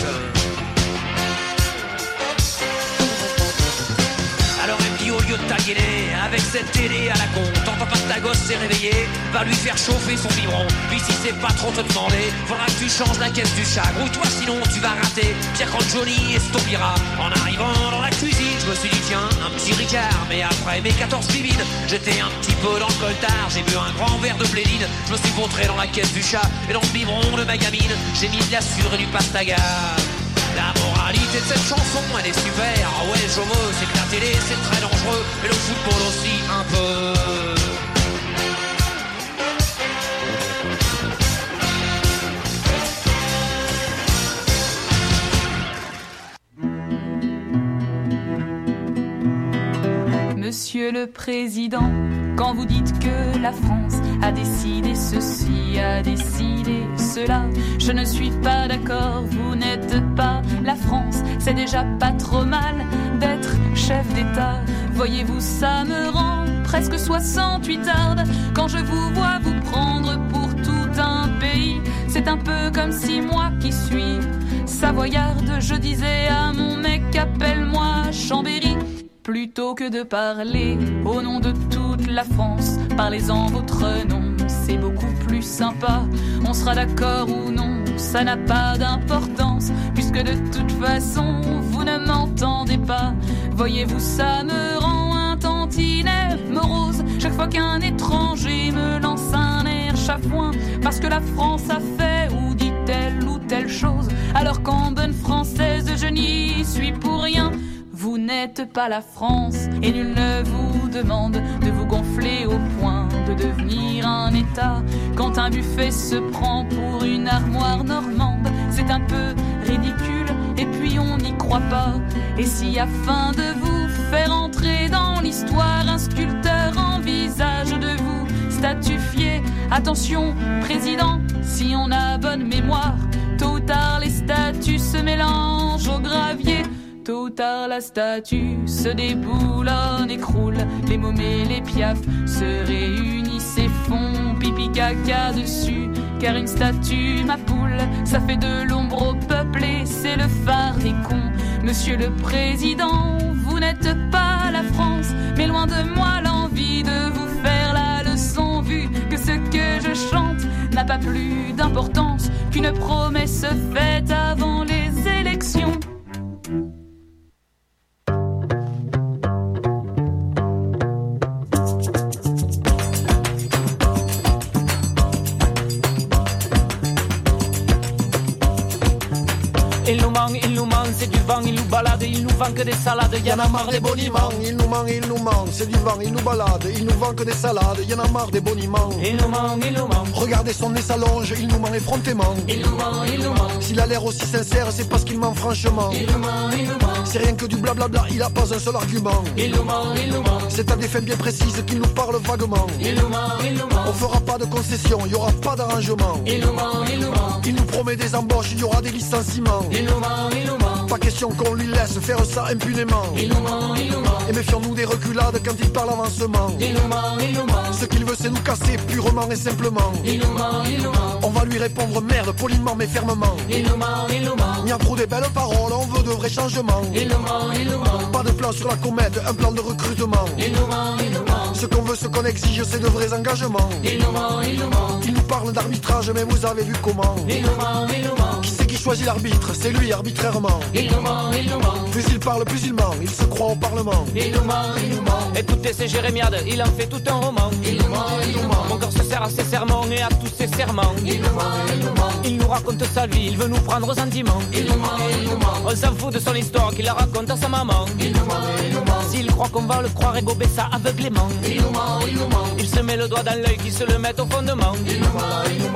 Alors elle me dit au lieu de taguiner avec cette télé à la con, t'entends pas que ta gosse s'est réveillée, va lui faire chauffer son biberon. Puis si c'est pas trop te demander, faudra que tu changes la caisse du chat. Grouille-toi sinon tu vas rater Pierre quand Johnny estompira. En arrivant dans la cuisine, je me suis dit tiens, un petit Ricard. Mais après mes quatorze bibines, j'étais un petit peu dans le coltard. J'ai bu un grand verre de bléline, je me suis vautré dans la caisse du chat. Et dans le biberon de ma gamine, j'ai mis de la sûre et du pastaga. La moralité de cette chanson, elle est super. Ah ouais, je veux, c'est que la télé, c'est très dangereux. Et le football aussi, un peu. Monsieur le Président, quand vous dites que la France a décidé ceci, a décidé cela, je ne suis pas d'accord, vous n'êtes pas la France. C'est déjà pas trop mal d'être chef d'État. Voyez-vous, ça me rend presque soixante-huit-arde quand je vous vois vous prendre pour tout un pays. C'est un peu comme si moi qui suis savoyarde, je disais à mon mec appelle-moi Chambéry. Plutôt que de parler au nom de toute la France, parlez-en votre nom, c'est beaucoup plus sympa. On sera d'accord ou non, ça n'a pas d'importance, puisque de toute façon, vous ne m'entendez pas. Voyez-vous, ça me rend un tantinet morose chaque fois qu'un étranger me lance un air chafouin, parce que la France a fait ou dit telle ou telle chose, alors qu'en bonne française, je n'y suis pour rien. Vous n'êtes pas la France et nul ne vous demande de vous gonfler au point de devenir un État. Quand un buffet se prend pour une armoire normande, c'est un peu ridicule et puis on n'y croit pas. Et si afin de vous faire entrer dans l'histoire, un sculpteur envisage de vous statufier, attention président, si on a bonne mémoire, tôt ou tard les statues se mélangent au gravier. Tôt ou tard la statue se déboulonne, écroule, les mômes et les piafs se réunissent et font pipi caca dessus. Car une statue, ma poule, ça fait de l'ombre au peuple et c'est le phare des cons. Monsieur le Président, vous n'êtes pas la France, mais loin de moi l'envie de vous faire la leçon, vu que ce que je chante n'a pas plus d'importance qu'une promesse faite avant les élections. Il nous manque, il nous manque, c'est du vent, il nous balade, il nous vend que des salades, y'en a marre des boniments. Il nous manque, il nous manque, c'est du vent, il nous balade, il nous vend que des salades, y'en a marre des boniments. Il nous manque, il nous manque. Regardez son nez s'allonge, il nous ment effrontément. Il nous manque, il nous manque. S'il a l'air aussi sincère, c'est parce qu'il ment franchement. Il nous manque, il nous manque. C'est rien que du blablabla, il a pas un seul argument. Il nous manque, il nous manque. C'est à des fins bien précises qu'il nous parle vaguement. Il nous manque, il nous manque. On fera pas de concessions, il y aura pas d'arrangement. Il nous manque, il nous manque. Il nous promet des embauches, il y aura des licenciements. Il nous manque, il nous manque. Pas question qu'on lui laisse faire ça impunément. Il nous ment, il nous ment. Et méfions-nous des reculades quand il parle avancement. Il nous ment, il nous ment. Ce qu'il veut c'est nous casser purement et simplement. Il nous ment, il nous ment. On va lui répondre merde poliment mais fermement. Il nous ment, il nous ment. Il y a trop des belles paroles, on veut de vrais changements. Il nous ment, il nous ment. Pas de plan sur la comète, un plan de recrutement. Il nous ment, il nous ment. Ce qu'on veut, ce qu'on exige, c'est de vrais engagements. Il nous ment, il nous ment. Il nous parle d'arbitrage mais vous avez vu comment. Il nous ment, il nous ment. Qui c'est qui choisit l'arbitre? C'est lui arbitrairement. Il nous ment, il nous ment. Plus il parle, plus il ment, il se croit au Parlement. Il nous ment, il nous ment. Écoutez ces jérémiades, il en fait tout un roman. Il nous ment, il nous ment. Mon cœur se sert à ses sermons et à tous ses serments. Il nous ment, il nous ment. Il nous raconte sa vie, il veut nous prendre aux sentiments. Il nous ment, il nous ment. On s'en fout de son histoire qu'il la raconte à sa maman. Il nous ment, il nous ment. S'il croit qu'on va le croire et gober ça aveuglément. Il nous ment, il nous ment. Il se met le doigt dans l'œil qui se le met au fondement. Il nous ment, il nous ment. En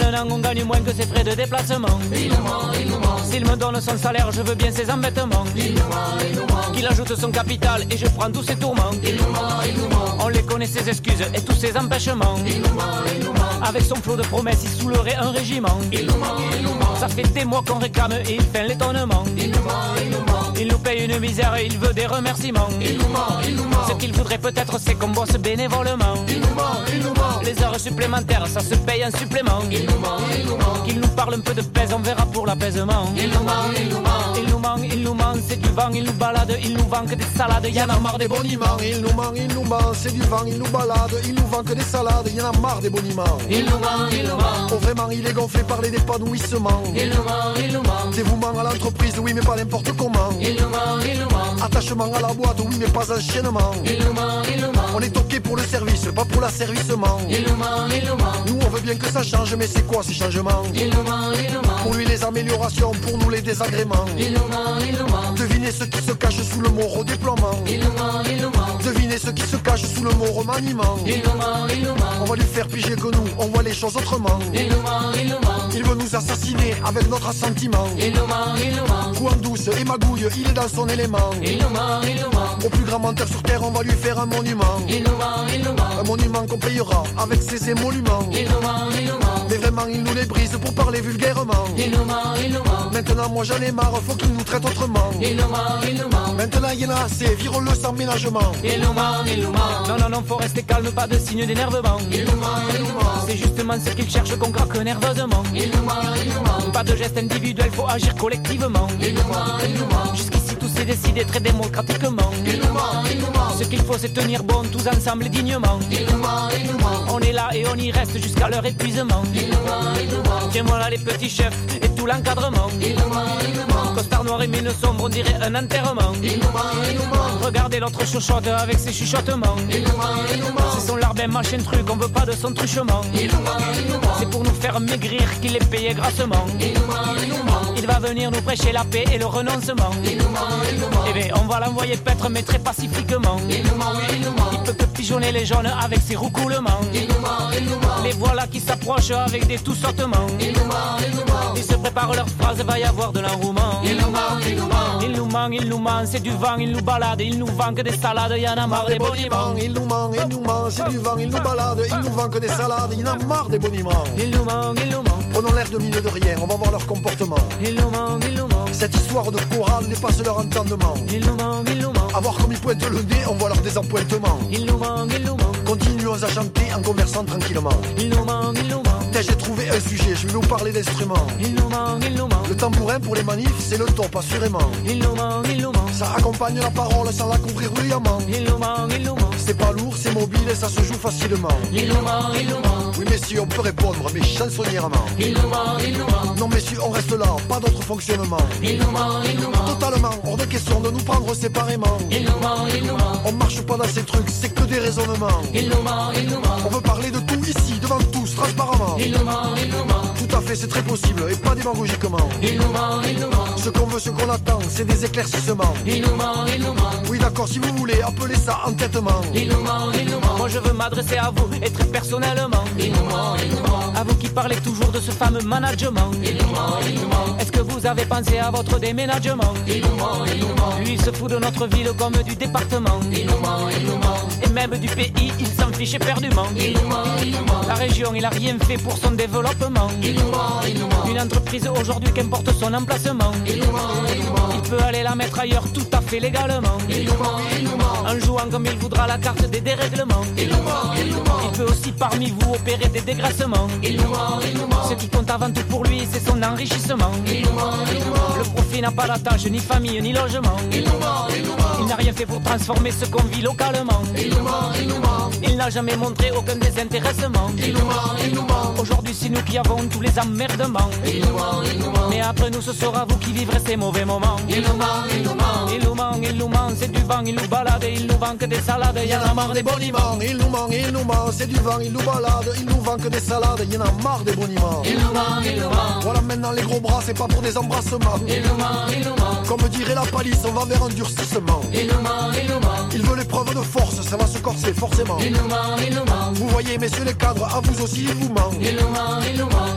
Maintenant on gagne moins que ses frais de déplacement. Il nous ment, il nous ment. S'il me donne son salaire, je veux bien ses embêtements. Il nous ment, il nous ment. Qu'il ajoute son capital et je prends tous ses tourments. Il nous ment, il nous ment. On les connaît ses excuses et tous ses empêchements. Il nous ment, il nous ment. Avec son flot de promesses, il saoulerait un régiment. Il nous ment, il nous ment. Ça fait des mois qu'on réclame et il fait l'étonnement. Il nous ment, il nous ment. Il nous paye une misère et il veut des remerciements. Il nous ment, il nous ment. Ce qu'il voudrait peut-être c'est qu'on bosse bénévolement. Il nous ment, il nous ment. Les heures supplémentaires, ça se paye en supplément. Il nous ment, il nous ment. Qu'il nous parle un peu de pèse, on verra pour l'apaisement. Il nous ment, il nous ment. Il nous ment, il nous ment, c'est du vent, il nous balade, il nous vend que des salades, y en a marre des boniments. Il nous ment, il nous ment, c'est du vent, il nous balade, il nous vend que des salades, y en a marre des boniments. Il nous ment, il nous ment. Oh vraiment, il est gonflé par les épanouissements. Il nous ment, il nous ment. Dévouement à l'entreprise, oui mais pas n'importe comment. Il nous ment, il nous ment. Attachement à la boîte, oui mais pas enchaînement. Il nous ment, il nous ment. On est ok pour le service, pas pour l'asservissement. Il nous ment, il nous ment. Nous on veut bien que ça change, mais c'est quoi ces changements? Il nous ment, il nous ment. Pour lui les améliorations, pour nous les désagréments. Il nous ment, il nous ment. Devinez ce qui se cache sous le mot redéploiement. Il nous ment, il nous ment. Devinez ce qui se cache sous le mot remaniement. Il nous ment, il nous ment. On va lui faire piger que nous, on voit les choses autrement. Il nous ment, il nous ment. Il veut nous assassiner avec notre assentiment. Il nous ment, il nous ment. Coup en douce et magouille, il est dans son élément. Il nous ment, il nous ment. Au plus grand menteur sur terre, on va lui faire un monument. Il nous ment, il nous ment. Un monument qu'on payera avec ses émoluments. Il nous ment, il nous ment. Mais vraiment, il nous les brise pour parler vulgairement. Il nous ment, il nous ment. Maintenant, moi j'en ai marre, faut qu'il nous traite autrement. Il nous ment, il nous ment. Maintenant, il y en a assez, virons-le sans ménagement. Il nous ment, il nous ment. Non, non, non, faut rester calme, pas de signe d'énervement. Il nous ment, il nous ment. C'est justement ce qu'il cherche qu'on craque nerveusement. Il nous ment, il nous ment. Pas de geste individuel, faut agir collectivement. Il nous ment, il nous ment. Jusqu'ici, tout s'est décidé très démocratiquement. Il nous ment, il nous ment. Ce qu'il faut, c'est tenir bon, tous ensemble et dignement. Il nous ment, il nous ment. On est là et on y reste jusqu'à leur épuisement. Il nous ment, il nous ment. Tiens, voilà les petits chefs et tout l'encadrement. Il nous ment, il nous ment. Costard noir et mine sombre, on dirait un enterrement. Il nous ment, il nous ment. Regardez l'autre chuchote avec ses chuchotements. Il nous ment, il nous ment. C'est son larbin, machin truc, on veut pas de son truchement. Il nous ment, il nous ment. C'est pour nous faire maigrir qu'il est payé grassement. Il nous ment, il nous ment. Il va venir nous prêcher la paix et le renoncement. Il nous ment, il nous ment. Eh bien, on va l'envoyer paître, mais très pacifiquement. Il nous ment, oui, il nous ment. Il peut que pigeonner les jaunes avec ses roucoulements. Il nous ment, il nous ment. Les voilà qui s'approchent avec des tout sautements. Il nous ment, il nous ment. Ils se préparent leurs phrases, va y avoir de l'enrouement. Il nous ment, il nous ment. Il nous ment, il nous ment, c'est du vent, il nous balade, il nous vend que des salades, y en a marre des boniments. Il nous ment, il nous ment, c'est du vent, il nous balade, il nous vend que des salades, il en a marre des boniments. Il nous ment, il nous ment. Prenons l'air de mine de rien, on va voir leur comportement. Il nous ment, il nous ment. Cette histoire de chorale dépasse leur entendement. Il nous ment, il nous ment. A voir comme ils pointent le nez, on voit leur désappointement. Il nous ment, il nous ment. Continuons à chanter en conversant tranquillement. Il nous ment, il nous ment. J'ai trouvé un sujet, je vais vous parler d'instruments. Il nous ment, il nous ment. Le tambourin pour les manifs, c'est le top, assurément. Il nous ment, il nous ment. Ça accompagne la parole sans la couvrir bruyamment. Il nous ment, il nous ment. C'est pas lourd, c'est mobile et ça se joue facilement. Il nous ment, il nous ment. Oui messieurs, on peut répondre, mais chansonnièrement. Il nous ment, il nous ment. Non messieurs, on reste là, pas d'autre fonctionnement. Il nous ment, il nous ment. Totalement, hors de question de nous prendre séparément. Il nous ment, il nous ment. On marche pas dans ces trucs, c'est que des raisonnements. Il nous ment, il nous ment. On veut parler de tout ici, devant tous, transparentement. Il nous ment, il nous ment. Tout à fait, c'est très possible, et pas démagogiquement. Il nous ment, il nous ment. Ce qu'on veut, ce qu'on attend, c'est des éclaircissements. Il nous ment, il nous ment. Oui d'accord, si vous voulez, appelez ça entêtement. Il nous ment, il nous ment. Moi je veux m'adresser à vous, et très personnellement. Il nous ment, il nous ment. À vous qui parlez toujours de ce fameux management. Il nous ment, il nous ment. Est-ce que vous avez pensé à votre déménagement? Il nous ment, il nous ment. Lui il se fout de notre ville comme du département. Il nous ment, il nous ment. Et même du pays, il s'en fiche éperdument. Il nous ment, il nous ment. La région, il a rien fait pour son développement. Il nous ment, il nous ment. Une entreprise aujourd'hui qu'importe son emplacement. Il nous ment, il nous ment. Il peut aller la mettre ailleurs tout à fait légalement. Il nous ment, il nous ment. En jouant comme il voudra la carte des dérèglements. Il nous ment, il nous ment. Il peut aussi parmi vous opérer des dégraissements. Il nous ment, il nous ment. Ce qui compte avant tout pour lui, c'est son enrichissement. Il nous ment, il nous ment. Le profit n'a pas d'attache, ni famille, ni logement. Il nous ment, il nous ment. Il n'a rien fait pour transformer ce qu'on vit localement. Il nous ment, il nous ment. Il n'a jamais montré aucun désintéressement. Il nous ment, il nous ment. Aujourd'hui c'est nous qui avons tous les emmerdements. Il nous ment, il nous ment. Mais après nous ce sera vous qui vivrez ces mauvais moments. Il nous ment, il nous ment. Il nous ment, il nous ment. C'est du vent, il nous balade. Il nous vend que des salades. Il y en a marre des boniments. Il nous ment, il nous ment. C'est du vent, il nous balade. Il nous vend que des salades. Il y en a marre des boniments. Il nous ment, il nous ment. Voilà maintenant les gros bras, c'est pas pour des embrassements. Il nous ment, il nous ment. Comme dirait la palisse, on va vers un durcissement. Il nous ment, il nous ment. Il veut l'épreuve de force, ça va se corser forcément. Il nous ment, il nous ment. Vous voyez messieurs les cadres, à vous aussi il vous ment. Il nous ment, il nous ment. Il vous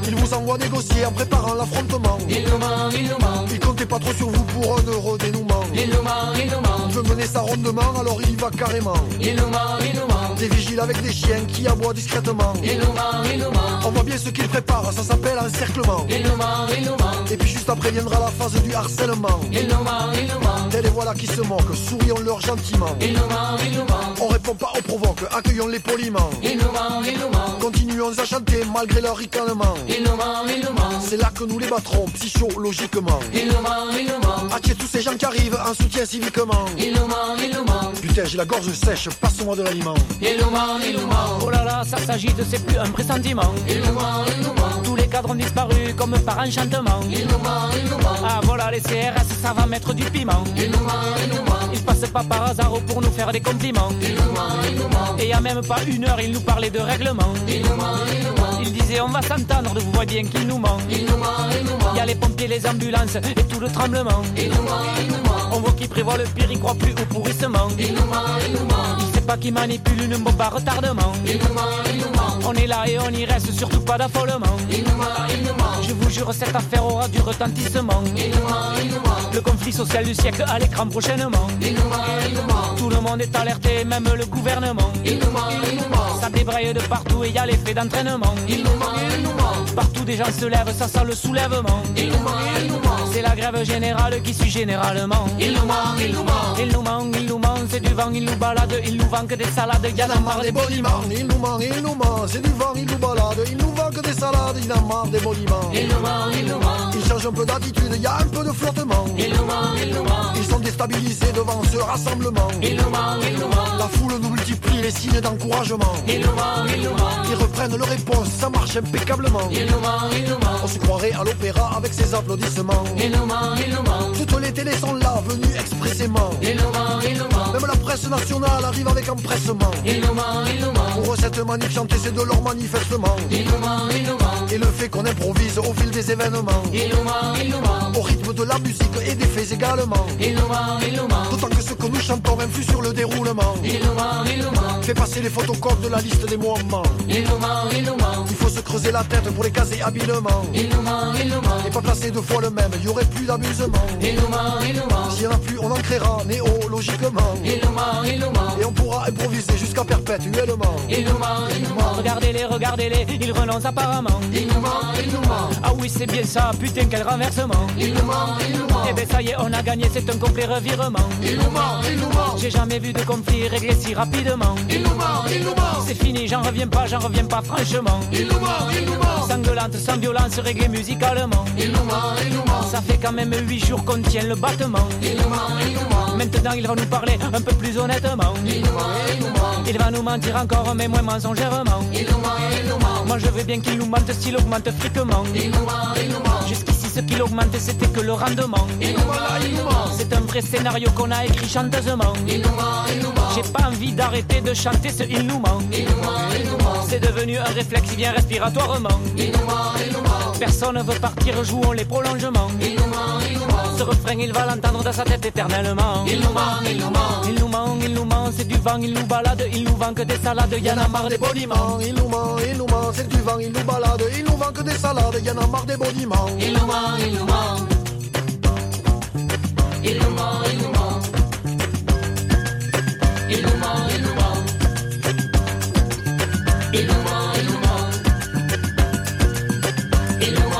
voit négocier en préparant l'affrontement. Il nous ment, il nous ment. Il comptait pas trop sur vous pour un heureux dénouement. Il nous ment, il nous ment. Il veut mener ça rondement, alors il y va carrément. Il nous ment, il nous ment. Des vigiles avec des chiens qui aboient discrètement. Il nous ment, il nous ment. On voit bien ce qu'il prépare, ça s'appelle encerclement. Il nous ment, il nous ment. Et puis juste après viendra la phase du harcèlement. Il nous ment, il nous ment. Et les voilà qui se moquent, sourions-leur gentiment. Il nous ment, il nous ment. On répond pas, on provoque, accueillons-les poliment. Il nous ment, il nous ment. Continuons à chanter malgré leur ricanement. Il nous ment, il nous ment. C'est là que nous les battrons psychologiquement. Il nous ment, il nous ment. Attiez tous ces gens qui arrivent en soutien civiquement. Il nous ment, il nous ment. Putain, j'ai la gorge sèche, passe-moi de l'aliment. Il nous ment, il nous ment. Oh là là, ça s'agite, c'est plus un pressentiment. Il nous ment, il nous ment. Tous les cadres ont disparu comme par enchantement. Il nous ment, il nous ment. Ah voilà, les C R S, ça va mettre du piment. Il nous ment, il nous ment. Ils passent pas par hasard pour nous faire des compliments. Il nous ment, il nous ment. Et y a même pas une heure, ils nous parlaient de règlement. Il nous ment, il nous ment. Ils disaient on va s'entendre, vous voyez bien qu'ils nous ment. Il nous ment, il nous ment. Y a les pompiers, les ambulances et tout le tremblement. Il nous ment, il nous ment. On voit qu'ils prévoient le pire, ils croient plus au pourrissement. Il nous ment, il nous ment. Il sait pas qu'ils manipulent une bombe à retardement. Il nous ment, il nous ment. On est là et on y reste, surtout pas d'affolement. Il nous ment, il nous ment. Je vous jure, cette affaire aura du retentissement. Il nous ment, il nous ment. Le conflit social du siècle à l'écran prochainement. Il nous ment, il nous ment. Tout le monde est alerté, même le gouvernement. Il nous ment, il nous ment. Ça débraye de partout et y a l'effet d'entraînement. Il nous ment, il nous ment. Partout des gens se lèvent, ça sent le soulèvement. Il nous ment, il nous ment. C'est la grève générale qui suit généralement. Il nous ment, il nous ment. Il nous ment, il nous ment. C'est du vent, il nous balade, il nous vend que des salades. Y en a marre des boniments. Il nous ment, il nous ment. C'est du vent, il nous balade, il nous vend que des salades. Il en a marre des boniments. Il nous ment, il nous ment. Il change un peu d'attitude, y a un peu de flottement. Il nous ment, il nous ment. Ils sont déstabilisés devant ce rassemblement. Il nous ment, il nous ment. La foule nous multiplie les signes d'encouragement. Il nous ment, il nous ment. Ils reprennent leur réponse, ça marche impeccablement. Il nous ment, il nous ment. On se croirait à l'opéra avec ses applaudissements. Il nous ment, il nous ment. Toutes les télés sont là, venues expressément. Il nous ment, il nous ment. Même la presse nationale arrive avec empressement. Il nous ment, il nous ment. Pour eux, cette manif chantée, c'est de leur manifestement. Il nous ment, il nous ment. Et le fait qu'on improvise au fil des événements. Il nous ment, il nous ment. Au rythme de la musique et des faits également. Il nous ment, il nous ment. D'autant que ce que nous chantons influe sur le déroulement. Il nous ment, il nous ment. Fait passer les photocopies de la liste des mouvements. Il nous ment, il nous ment. Il faut se creuser la tête pour les caser habilement. Il nous ment, il nous ment. Et pas placer deux fois le même, il y aurait plus d'amusement. Il nous ment, il nous ment. S'il y en a plus, on en créera néologiquement. Il nous ment, il nous ment. Et on pourra improviser jusqu'à perpétuellement. Il nous ment, il nous ment. Regardez-les, regardez-les, ils renoncent apparemment. Il nous ment, il nous ment. Ah oui, c'est bien ça, putain, quel renversement. Il nous ment, il nous ment. Eh ben ça y est, on a gagné, c'est un complet revirement. Il nous ment, il nous ment. J'ai jamais vu de conflit réglé si rapidement. Il nous ment, il nous ment. C'est fini, j'en reviens pas, j'en reviens pas franchement. Il nous ment, il nous ment. Sanglante, sans violence, réglé musicalement. Il nous ment, il nous ment. Ça fait quand même huit jours qu'on tient le battement. Il nous ment, il nous ment. Maintenant il va nous parler un peu plus honnêtement. Il nous ment, il nous ment. Il va nous mentir encore, mais moins mensongèrement. Il nous ment, il nous ment. Moi je veux bien qu'il nous mente s'il augmente friquement. Il nous ment, il nous ment. Jusqu'ici ce qu'il augmente c'était que le rendement. Il nous ment, il nous ment. C'est un vrai scénario qu'on a écrit chanteusement. Il nous ment, il nous ment. J'ai pas envie d'arrêter de chanter ce il nous ment. Il nous ment, il nous ment. C'est devenu un réflexe bien respiratoirement. Il nous ment, il nous ment. Personne veut partir, jouons les prolongements. Il nous ment, il nous ment. Ce refrain il va l'entendre dans sa tête éternellement. Il nous ment, il nous ment. Il nous ment, il nous ment. C'est du vent, il nous balade, il nous vend que des salades. Y'en a marre des boniments. Il nous ment, il nous ment. C'est du vent, il nous balade, il nous vend que des salades. Y'en a marre des boniments. Il nous ment, il nous ment. Il nous ment, il nous ment. Il nous ment, il nous ment. Il nous ment, il nous ment. Il nous